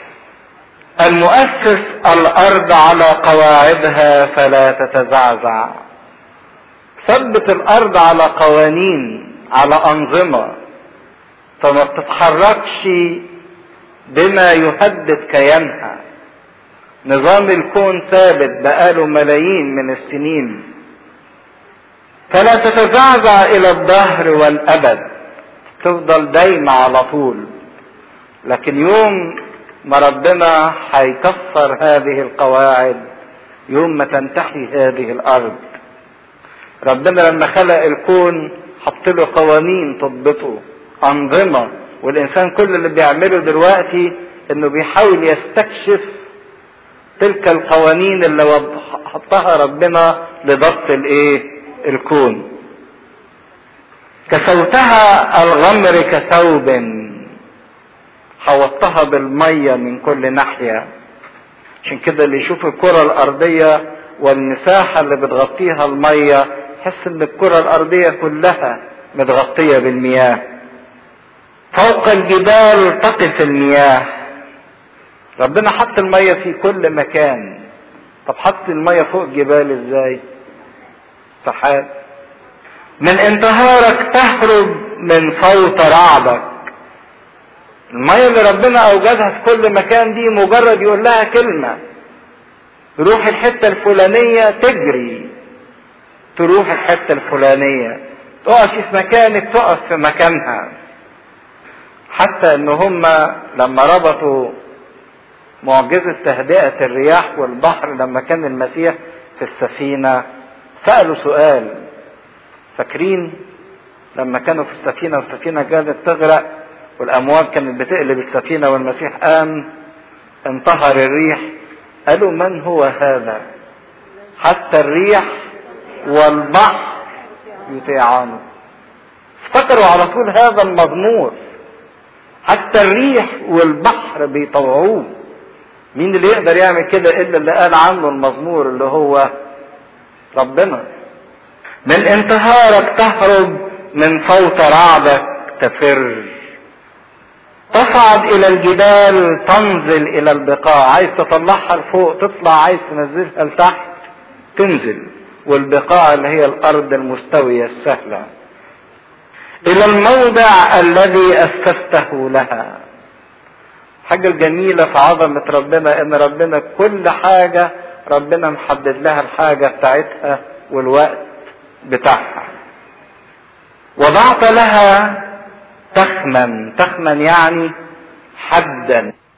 المؤسس الارض على قواعدها فلا تتزعزع، ثبت الارض على قوانين، على انظمة، فما بتتحركش بما يهدد كيانها. نظام الكون ثابت بقاله ملايين من السنين، فلا تتزعزع الى الدهر والابد، تفضل دايما على طول. لكن يوم ما ربنا هيكسر هذه القواعد، يوم ما تنتهي هذه الارض. ربنا لما خلق الكون حط له قوانين تضبطه، انظمة، والانسان كل اللي بيعمله دلوقتي انه بيحاول يستكشف تلك القوانين اللي حطها ربنا لضبط الكون. كسوتها الغمر كثوب، حوطتها بالمية من كل ناحية. عشان كده اللي يشوف الكرة الارضية والمساحة اللي بتغطيها المية يحس ان الكرة الارضية كلها متغطية بالمياه. فوق الجبال تقف المياه. ربنا حط المية في كل مكان. طب حط المية فوق الجبال ازاي؟ سحاب. من انتهارك تهرب من صوت رعدك. المية اللي ربنا اوجدها في كل مكان دي مجرد يقول لها كلمة روح الحتة الفلانية تجري، تروح الحتة الفلانية، تقف في مكانك تقف في مكانها. حتى ان هم لما ربطوا معجزة تهدئة الرياح والبحر لما كان المسيح في السفينة سألوا سؤال. فاكرين لما كانوا في السفينة والسفينة كانت تغرق والأمواج كانت بتقلب السفينة والمسيح قام انتهر الريح؟ قالوا من هو هذا حتى الريح والبحر يطيعانه. افتكروا على طول هذا المزمور، حتى الريح والبحر بيطوعوه. مين اللي يقدر يعمل كده الا اللي قال عنه المزمور اللي هو ربنا. من انتهارك تهرب، من صوت رعدك تفر. تصعد الى الجبال تنزل الى البقاع. عايز تطلعها لفوق تطلع، عايز تنزلها لتحت تنزل. والبقاع اللي هي الارض المستوية السهلة. الى الموضع الذي اسسته لها. حاجة الجميلة في عظمة ربنا ان ربنا كل حاجة ربنا محدد لها الحاجة بتاعتها والوقت بتاعها. وضعت لها تخما. تخما يعني حدا.